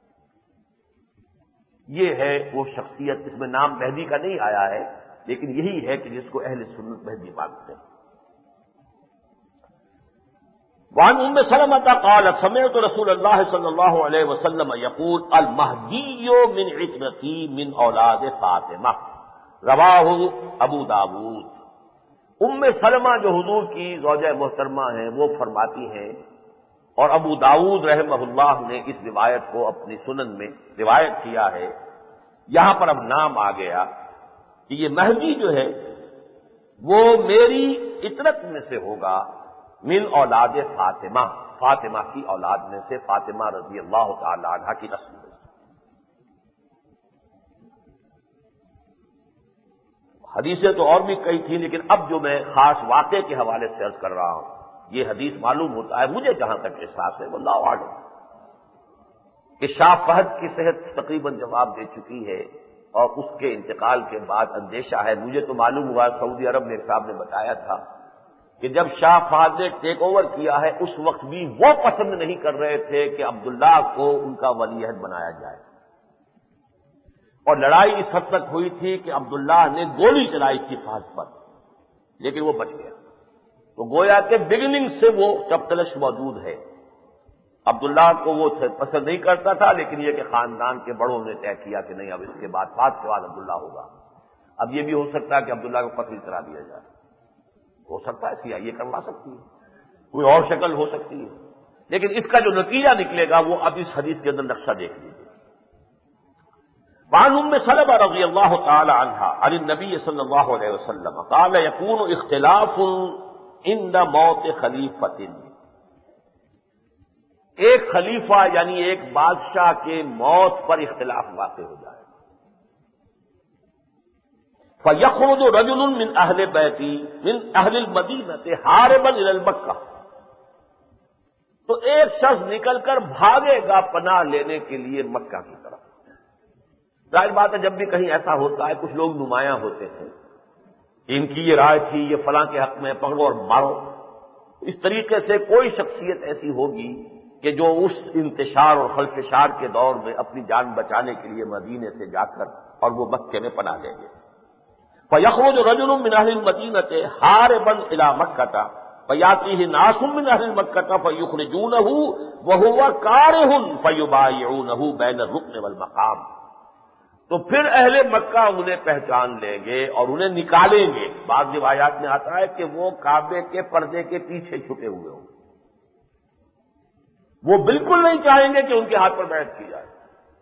[SPEAKER 1] یہ ہے وہ شخصیت، اس میں نام مہدی کا نہیں آیا ہے، لیکن یہی ہے کہ جس کو اہل سنت مہدی مانتے ہیں۔ وعن ام سلمة قالت سمعت رسول اللہ صلی اللہ علیہ وسلم یقول المہدی من عترتی من اولاد فاطمہ، رواہ ابو داود۔ ام سلمہ جو حضور کی زوجہ محترمہ ہیں وہ فرماتی ہیں، اور ابو داود رحمہ اللہ نے اس روایت کو اپنی سنن میں روایت کیا ہے۔ یہاں پر اب نام آ گیا کہ یہ مہدی جو ہے وہ میری عترت میں سے ہوگا، من اولاد فاطمہ، فاطمہ کی اولاد میں سے، فاطمہ رضی اللہ تعالی عنہا کی نسل میں سے۔ حدیثیں تو اور بھی کئی تھیں، لیکن اب جو میں خاص واقعے کے حوالے سے عرض کر رہا ہوں، یہ حدیث معلوم ہوتا ہے مجھے جہاں تک احساس ہے وہ اللہ اعلم کہ شاہ فہد کی صحت تقریباً جواب دے چکی ہے، اور اس کے انتقال کے بعد اندیشہ ہے۔ مجھے تو معلوم ہوا سعودی عرب میں صاحب نے بتایا تھا کہ جب شاہ فہد نے ٹیک اوور کیا ہے اس وقت بھی وہ پسند نہیں کر رہے تھے کہ عبداللہ کو ان کا ولی عہد بنایا جائے، اور لڑائی اس حد تک ہوئی تھی کہ عبداللہ نے گولی چلائی تھی فہد پر، لیکن وہ بچ گیا۔ تو گویا کہ بگننگ سے وہ چپتلش موجود ہے۔ عبداللہ کو وہ پسند نہیں کرتا تھا، لیکن یہ کہ خاندان کے بڑوں نے طے کیا کہ نہیں، اب اس کے بعد فات کے بعد عبداللہ ہوگا۔ اب یہ بھی ہو سکتا ہے کہ عبداللہ کو قتل کرا دیا جائے، ہو سکتا ہے سی آئی اے کروا سکتی ہے، کوئی اور شکل ہو سکتی ہے، لیکن اس کا جو نتیجہ نکلے گا وہ اب اس حدیث کے اندر نقشہ دیکھ لیجیے۔ وعن ام سلمہ رضی اللہ تعالی عنہا عن النبی صلی اللہ علیہ وسلم قال یکون اختلاف عند موت خلیفۃ، ایک خلیفہ یعنی ایک بادشاہ کے موت پر اختلاف واقع ہو جائے، فَيَخْرُجُ رَجُلٌ مِّنْ أَهْلِ بَيْتِي مِنْ أَهْلِ الْمَدِينَةِ حَارِبًا إِلَى الْمَكَّةِ، تو ایک شخص نکل کر بھاگے گا پناہ لینے کے لیے مکہ کی طرف۔ ظاہر بات ہے جب بھی کہیں ایسا ہوتا ہے کچھ لوگ نمایاں ہوتے ہیں، ان کی یہ رائے تھی، یہ فلاں کے حق میں پکڑو اور مارو۔ اس طریقے سے کوئی شخصیت ایسی ہوگی کہ جو اس انتشار اور خلفشار کے دور میں اپنی جان بچانے کے لیے مدینے سے جا کر اور وہ مکے میں پناہ لیں گے۔ فَيَخْرُجُ رَجُلٌ مِّنْ أَهْلِ الْمَدِينَةِ حَارِبًا إِلَىٰ مَكَّةَ فَيَأْتِيهِ نَاسٌ مِّنْ أَهْلِ مَكَّةَ فَيُخْرِجُونَهُ وَهُوَ كَارِهٌ فَيُبَايِعُونَهُ بَيْنَ الرُّكْنِ وَالْمَقَامِ، تو پھر اہل مکہ انہیں پہچان لیں گے اور انہیں نکالیں گے۔ بعض روایات میں آتا ہے کہ وہ کعبے کے پردے کے پیچھے چھپے ہوئے ہوں، وہ بالکل نہیں چاہیں گے کہ ان کے ہاتھ پر بیعت کی جائے،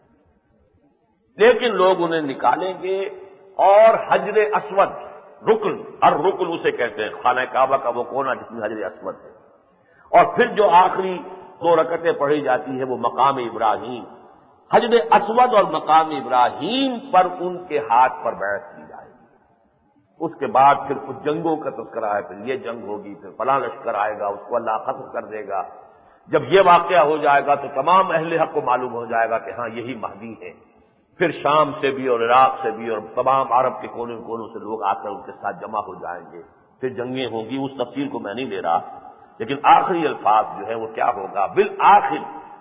[SPEAKER 1] لیکن لوگ انہیں نکالیں گے، اور حجر اسود، رکن، ہر رکن اسے کہتے ہیں، خانہ کعبہ کا وہ کونا جس میں حجر اسود ہے، اور پھر جو آخری دو رکعتیں پڑھی جاتی ہے وہ مقام ابراہیم، حجر اسود اور مقام ابراہیم پر ان کے ہاتھ پر بیعت کی جائے گی۔ اس کے بعد پھر کچھ جنگوں کا تذکرہ ہے، پھر یہ جنگ ہوگی، پھر فلاں لشکر آئے گا، اس کو اللہ ختم کر دے گا۔ جب یہ واقعہ ہو جائے گا تو تمام اہل حق کو معلوم ہو جائے گا کہ ہاں یہی مہدی ہے۔ پھر شام سے بھی اور عراق سے بھی اور تمام عرب کے کونے کونوں سے لوگ آ کر ان کے ساتھ جمع ہو جائیں گے، پھر جنگیں ہوں گی۔ اس تفصیل کو میں نہیں لے رہا، لیکن آخری الفاظ جو ہے وہ کیا ہوگا، بالآخر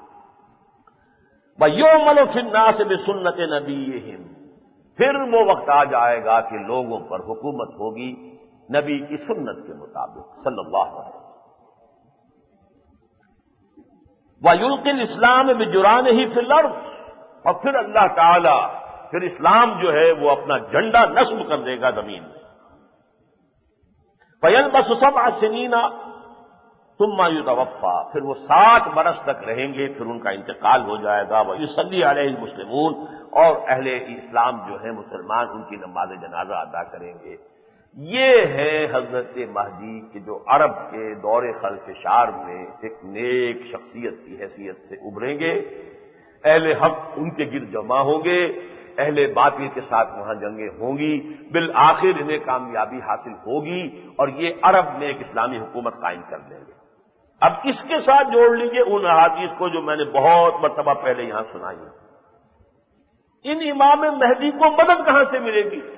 [SPEAKER 1] وَيُعْمَلُ فِي النَّاسِ بِسُنَّتِ نَبِيِّهِمْ، پھر وہ وقت آ جائے گا کہ لوگوں پر حکومت ہوگی نبی کی سنت کے مطابق صلی اللہ علیہ وسلم۔ وَيُلْقِي الْإِسْلَامَ بِجُرَانِهِ فِي الْأَرْضِ، اور پھر اللہ تعالی پھر اسلام جو ہے وہ اپنا جھنڈا نصب کر دے گا زمین میں۔ فَيَلْبَسُ سَبْعَ سِنِينَ ثُمَّ يُتَوَفَّى، پھر وہ سات برس تک رہیں گے، پھر ان کا انتقال ہو جائے گا۔ وَيُصَلِّي عَلَيْهِ الْمُسْلِمُونَ، اور اہل اسلام جو ہے مسلمان ان کی نماز جنازہ ادا کریں گے۔ یہ ہے حضرت مہدی کہ جو عرب کے دور خلفشار میں ایک نیک شخصیت کی حیثیت سے ابھریں گے، اہل حق ان کے گرد جمع ہوں گے، اہل باطل کے ساتھ وہاں جنگیں ہوں گی، بالآخر انہیں کامیابی حاصل ہوگی اور یہ عرب میں ایک اسلامی حکومت قائم کر دیں گے۔ اب اس کے ساتھ جوڑ لیجئے ان احادیث کو جو میں نے بہت مرتبہ پہلے یہاں سنائی ہے۔ ان امام مہدی کو مدد کہاں سے ملے گی؟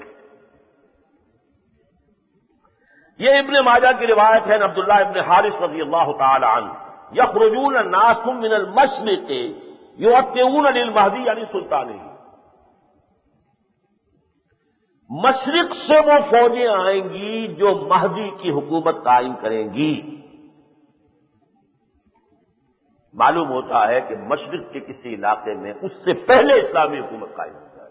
[SPEAKER 1] یہ ابن ماجہ کی روایت ہے، عبداللہ ابن حارث رضی اللہ تعالی عنہ، یخرجون الناس من المشرق یؤتون للمہدی یعنی سلطان ہی، مشرق سے وہ فوجیں آئیں گی جو مہدی کی حکومت قائم کریں گی۔ معلوم ہوتا ہے کہ مشرق کے کسی علاقے میں اس سے پہلے اسلامی حکومت قائم ہو جائے،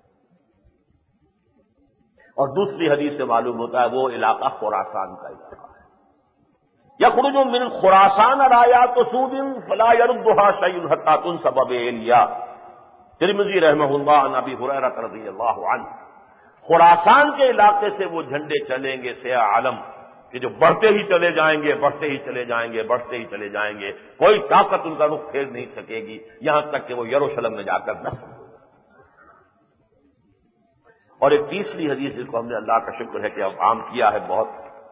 [SPEAKER 1] اور دوسری حدیث سے معلوم ہوتا ہے وہ علاقہ خراسان کا علاقہ ہے۔ یخرج من خراسان رایات سود فلا يردها شيء حتى تنصب بإلیا، ترمذی رحمہ اللہ عن ابی ہریرہ رضی اللہ عنہ۔ خراسان کے علاقے سے وہ جھنڈے چلیں گے سیاہ علم کہ جو بڑھتے ہی چلے جائیں گے، بڑھتے ہی چلے جائیں گے، بڑھتے ہی چلے جائیں گے، کوئی طاقت ان کا رخ پھیر نہیں سکے گی یہاں تک کہ وہ یروشلم میں جا کر نصب ہو۔ اور ایک تیسری حدیث جس کو ہم نے اللہ کا شکر ہے کہ اب عام کیا ہے بہت،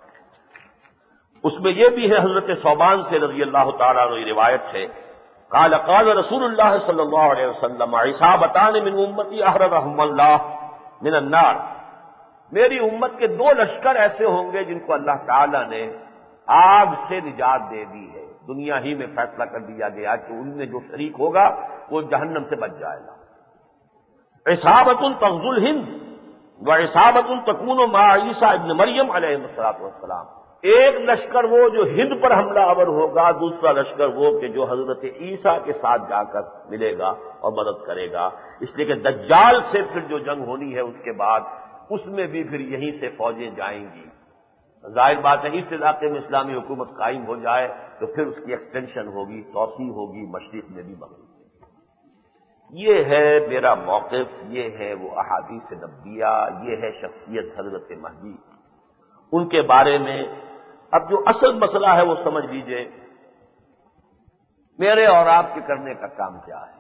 [SPEAKER 1] اس میں یہ بھی ہے حضرت ثوبان سے رضی اللہ تعالیٰ عنہ روایت ہے، قال قال رسول اللہ صلی اللہ علیہ وسلم عصابتان من امتی احررهم اللہ من النار، میری امت کے دو لشکر ایسے ہوں گے جن کو اللہ تعالیٰ نے آگ سے نجات دے دی ہے، دنیا ہی میں فیصلہ کر دیا گیا کہ ان میں جو شریک ہوگا وہ جہنم سے بچ جائے گا۔ عصابۃ تغزو الہند وعصابۃ تکون مع عیسیٰ ابن مریم علیہ السلام، ایک لشکر وہ جو ہند پر حملہ آور ہوگا، دوسرا لشکر وہ کہ جو حضرت عیسیٰ کے ساتھ جا کر ملے گا اور مدد کرے گا، اس لیے کہ دجال سے پھر جو جنگ ہونی ہے اس کے بعد اس میں بھی پھر یہیں سے فوجیں جائیں گی۔ ظاہر بات ہے اس علاقے میں اسلامی حکومت قائم ہو جائے تو پھر اس کی ایکسٹینشن ہوگی، توسیع ہوگی، مشرق میں بھی مغرب میں۔ یہ ہے میرا موقف، یہ ہے وہ احادیث نبویہ، یہ ہے شخصیت حضرت مہدی، ان کے بارے میں اب جو اصل مسئلہ ہے وہ سمجھ لیجئے، میرے اور آپ کے کرنے کا کام کیا ہے؟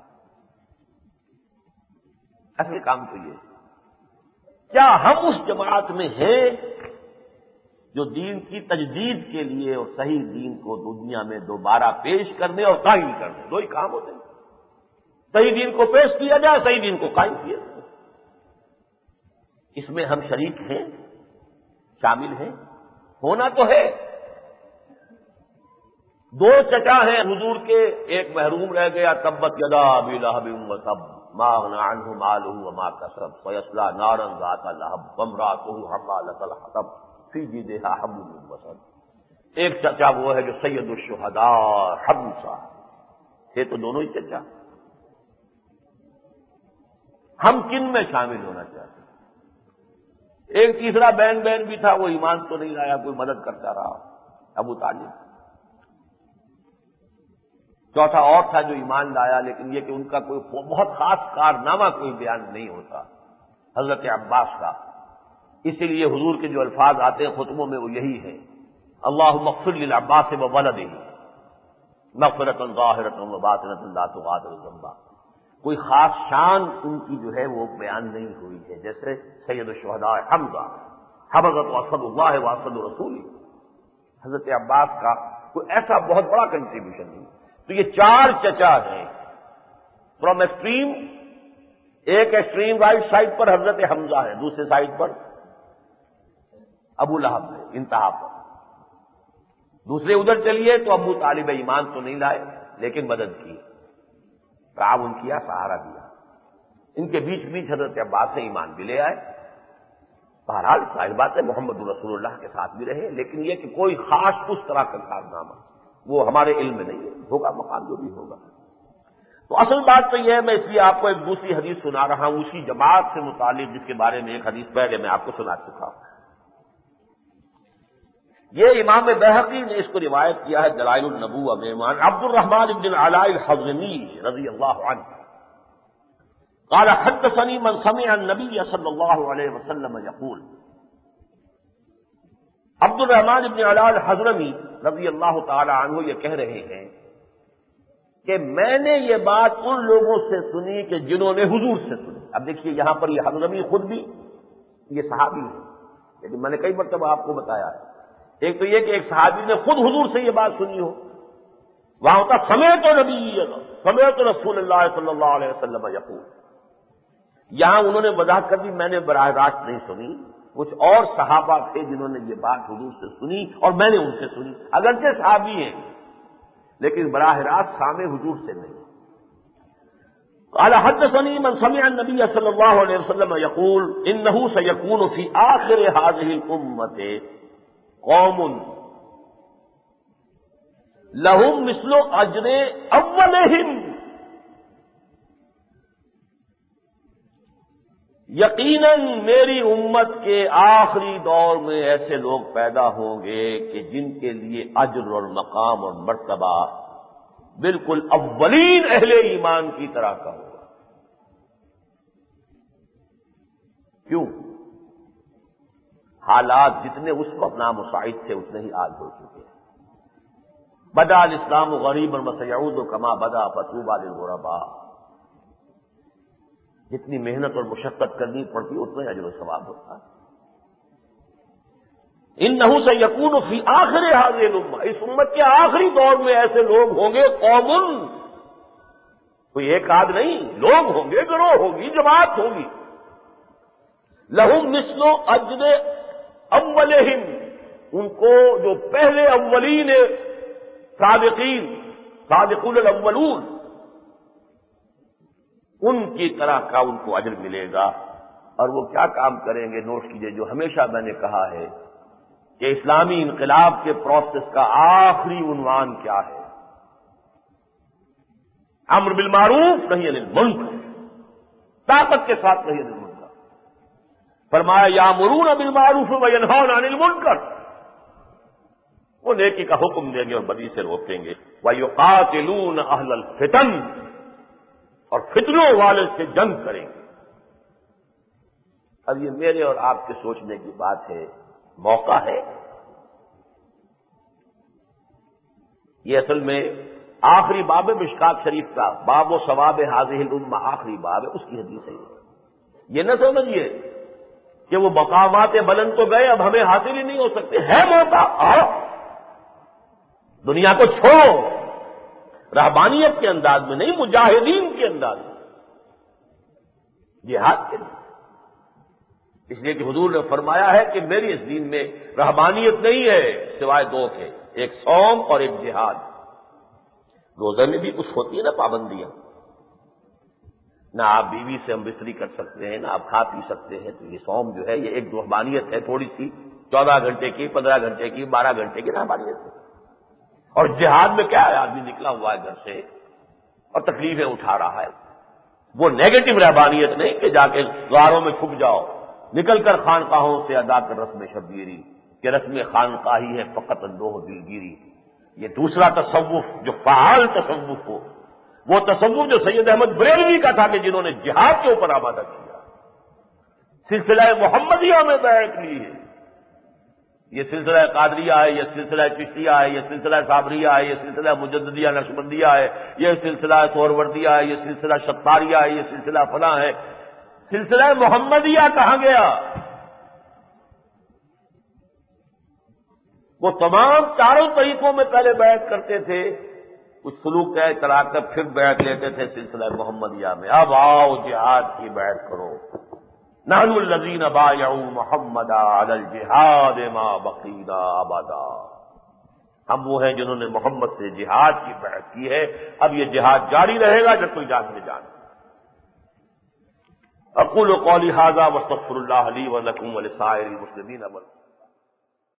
[SPEAKER 1] اصل کام تو یہ، کیا ہم اس جماعت میں ہیں جو دین کی تجدید کے لیے اور صحیح دین کو دنیا میں دوبارہ پیش کرنے اور قائم کرنے، دو ہی کام ہوتے ہیں، صحیح دین کو پیش کیا جائے، صحیح دین کو قائم کیا جائے۔ اس میں ہم شریک ہیں، شامل ہیں، ہونا تو ہے۔ دو چچا ہیں حضور کے، ایک محروم رہ گیا، تبت یدا ابی لہب وتب ما اغنی عنہ مالہ وما کسب سیصلی نارا ذات لہب وامرأتہ حمالۃ الحطب فی جیدہا حبل من مسد۔ ایک چچا وہ ہے جو سید الشہداء حمزہ، یہ تو دونوں ہی چچا۔ ہم کن میں شامل ہونا چاہتے ہیں؟ ایک تیسرا بہن بہن بھی تھا، وہ ایمان تو نہیں لایا، کوئی مدد کرتا رہا، ابو طالب۔ چوتھا اور تھا جو ایمان لایا، لیکن یہ کہ ان کا کوئی بہت خاص کارنامہ کوئی بیان نہیں ہوتا، حضرت عباس کا۔ اسی لیے حضور کے جو الفاظ آتے ہیں خطبوں میں وہ یہی ہے، اللہم اغفر للعباس وولدہ مغفرۃ ظاہرۃ وباطنۃ لا تغادر ذنبا۔ کوئی خاص شان ان کی جو ہے وہ بیان نہیں ہوئی ہے، جیسے سید الشہداء حمزہ، حفظت اسد اللہ واسد رسول، حضرت عباس کا کوئی ایسا بہت بڑا کنٹریبیوشن نہیں۔ تو یہ چار چچا ہیں فرام ایکسٹریم، ایک ایکسٹریم رائٹ سائڈ پر حضرت حمزہ ہے، دوسرے سائڈ پر ابو لہب ہے انتہا پر، دوسرے ادھر چلیے تو ابو طالب ایمان تو نہیں لائے لیکن مدد کی، تعاون کیا، سہارا دیا۔ ان کے بیچ بیچ حضرت عباس سے ایمان بھی لے آئے۔ بہرحال ظاہر بات ہے محمد رسول اللہ کے ساتھ بھی رہے، لیکن یہ کہ کوئی خاص اس طرح کا کارنامہ وہ ہمارے علم میں نہیں ہے، ہوگا مقام جو بھی ہوگا۔ تو اصل بات تو یہ ہے، میں اس لیے آپ کو ایک دوسری حدیث سنا رہا ہوں اسی جماعت سے متعلق جس کے بارے میں ایک حدیث پہلے میں آپ کو سنا چکا ہوں۔ یہ امام بہقی نے اس کو روایت کیا ہے دلائل النبوہ میں، عن عبد الرحمن بن العلاء الحضرمی رضی اللہ عنہ قال حدثني من سمع النبي صلی اللہ علیہ وسلم یقول، عبد الرحمن ابن علاء الحضرمی رضی اللہ تعالی عنہ یہ کہہ رہے ہیں کہ میں نے یہ بات ان لوگوں سے سنی کہ جنہوں نے حضور سے سنی. اب دیکھیے یہاں پر یہ حضرمی خود بھی یہ صحابی ہے، لیکن میں نے کئی مرتبہ آپ کو بتایا ہے، ایک تو یہ کہ ایک صحابی نے خود حضور سے یہ بات سنی ہو، وہاں ہوتا سمیعت نبی سمیعت رسول اللہ صلی اللہ علیہ وسلم یقول. یہاں انہوں نے وضاحت کر دی میں نے براہ راست نہیں سنی، کچھ اور صحابہ تھے جنہوں نے یہ بات حضور سے سنی اور میں نے ان سے سنی، اگرچہ صحابی ہیں لیکن براہ راست سامع حضور سے نہیں. قال حدثني من سمع النبي صلى الله عليه وسلم يقول انه سيكون في آخر هذه الامه قوم لهم مثل اجر اولهم. یقیناً میری امت کے آخری دور میں ایسے لوگ پیدا ہوں گے کہ جن کے لیے اجر اور مقام اور مرتبہ بالکل اولین اہل ایمان کی طرح کا ہوگا. کیوں؟ حالات جتنے اس وقت نامساعد تھے اتنے ہی آج ہو چکے ہیں. بدا الاسلام غریبا وسيعود كما بدا فطوبى للغرباء. جتنی محنت اور مشقت کرنی پڑتی اتنا اجر و ثواب ہوتا ہے. انه سيكون في آخر هذه الامه، اس امت کے آخری دور میں ایسے لوگ ہوں گے قوم، کوئی ایک آدھ نہیں، لوگ ہوں گے، گروہ ہوگی، جماعت ہوگی. لهم مثل اجر اولهم، ان کو جو پہلے اولین سابقین سابقون الاولون ان کی طرح کا ان کو اجر ملے گا. اور وہ کیا کام کریں گے؟ نوٹ کیجئے، جو ہمیشہ میں نے کہا ہے کہ اسلامی انقلاب کے پروسیس کا آخری عنوان کیا ہے؟ امر بالمعروف نہی عن المنکر، طاقت کے ساتھ نہی عن المنکر. فرمایا یامرون بالمعروف وینہون عن المنکر، وہ نیکی کا حکم دیں گے اور بدی سے روکیں گے. ویقاتلون اہل الفتن، اور فتنوں والے سے جنگ کریں گے. اب یہ میرے اور آپ کے سوچنے کی بات ہے، موقع ہے. یہ اصل میں آخری باب مشکات شریف کا باب و ثواب حاضح الامہ آخری باب ہے، اس کی حدیث ہے. یہ نہ سمجھیے کہ وہ مقامات بلند تو گئے اب ہمیں حاصل ہی نہیں ہو سکتے. ہے موقع، آؤ دنیا کو چھوڑو، رہبانیت کے انداز میں نہیں، مجاہدین کے انداز میں، جہاد کے لیے. اس لیے کہ حضور نے فرمایا ہے کہ میری اس دین میں رہبانیت نہیں ہے سوائے دو کے، ایک صوم اور ایک جہاد. روزے میں بھی کچھ ہوتی ہے نا پابندیاں، نہ آپ بیوی سے ہم بستری کر سکتے ہیں، نہ آپ کھا پی سکتے ہیں. تو یہ صوم جو ہے یہ ایک رہبانیت ہے، تھوڑی سی، چودہ گھنٹے کی، پندرہ گھنٹے کی، بارہ گھنٹے کی رہبانیت ہے. اور جہاد میں کیا ہے؟ آدمی نکلا ہوا ہے گھر سے اور تکلیفیں اٹھا رہا ہے. وہ نیگیٹو رہبانیت نہیں کہ جا کے غاروں میں چھپ جاؤ، نکل کر خانقاہوں سے ادا کر رسم شبیری کہ رسم خانقاہی ہے فقط اندوہ دلگیری. یہ دوسرا تصوف جو فعال تصوف ہو، وہ تصوف جو سید احمد بریلوی کا تھا کہ جنہوں نے جہاد کے اوپر آمادہ کیا، سلسلہ محمدیہ میں بیعت لی ہے. یہ سلسلہ قادریہ ہے، یہ سلسلہ چشتیہ ہے، یہ سلسلہ صابریہ ہے، یہ سلسلہ مجددیہ نقشبندیہ ہے، یہ سلسلہ سہروردیہ ہے، یہ سلسلہ شتاریہ ہے، یہ سلسلہ فلاں ہے. سلسلہ محمدیہ کہاں گیا؟ وہ تمام چاروں طریقوں میں پہلے بیعت کرتے تھے، کچھ سلوک طے کرا کر پھر بیعت لیتے تھے سلسلہ محمدیہ میں. اب آؤ جہاد کی بیعت کرو. نحن الذین بایعوا محمدا علی الجہاد ما بقینا ابدا. ہم وہ ہیں جنہوں نے محمد سے جہاد کی بیعت کی ہے، اب یہ جہاد جاری رہے گا جب کوئی جان میں جان. اقول قولی ھذا واستغفر اللہ لی ولکم ولسائر المسلمین.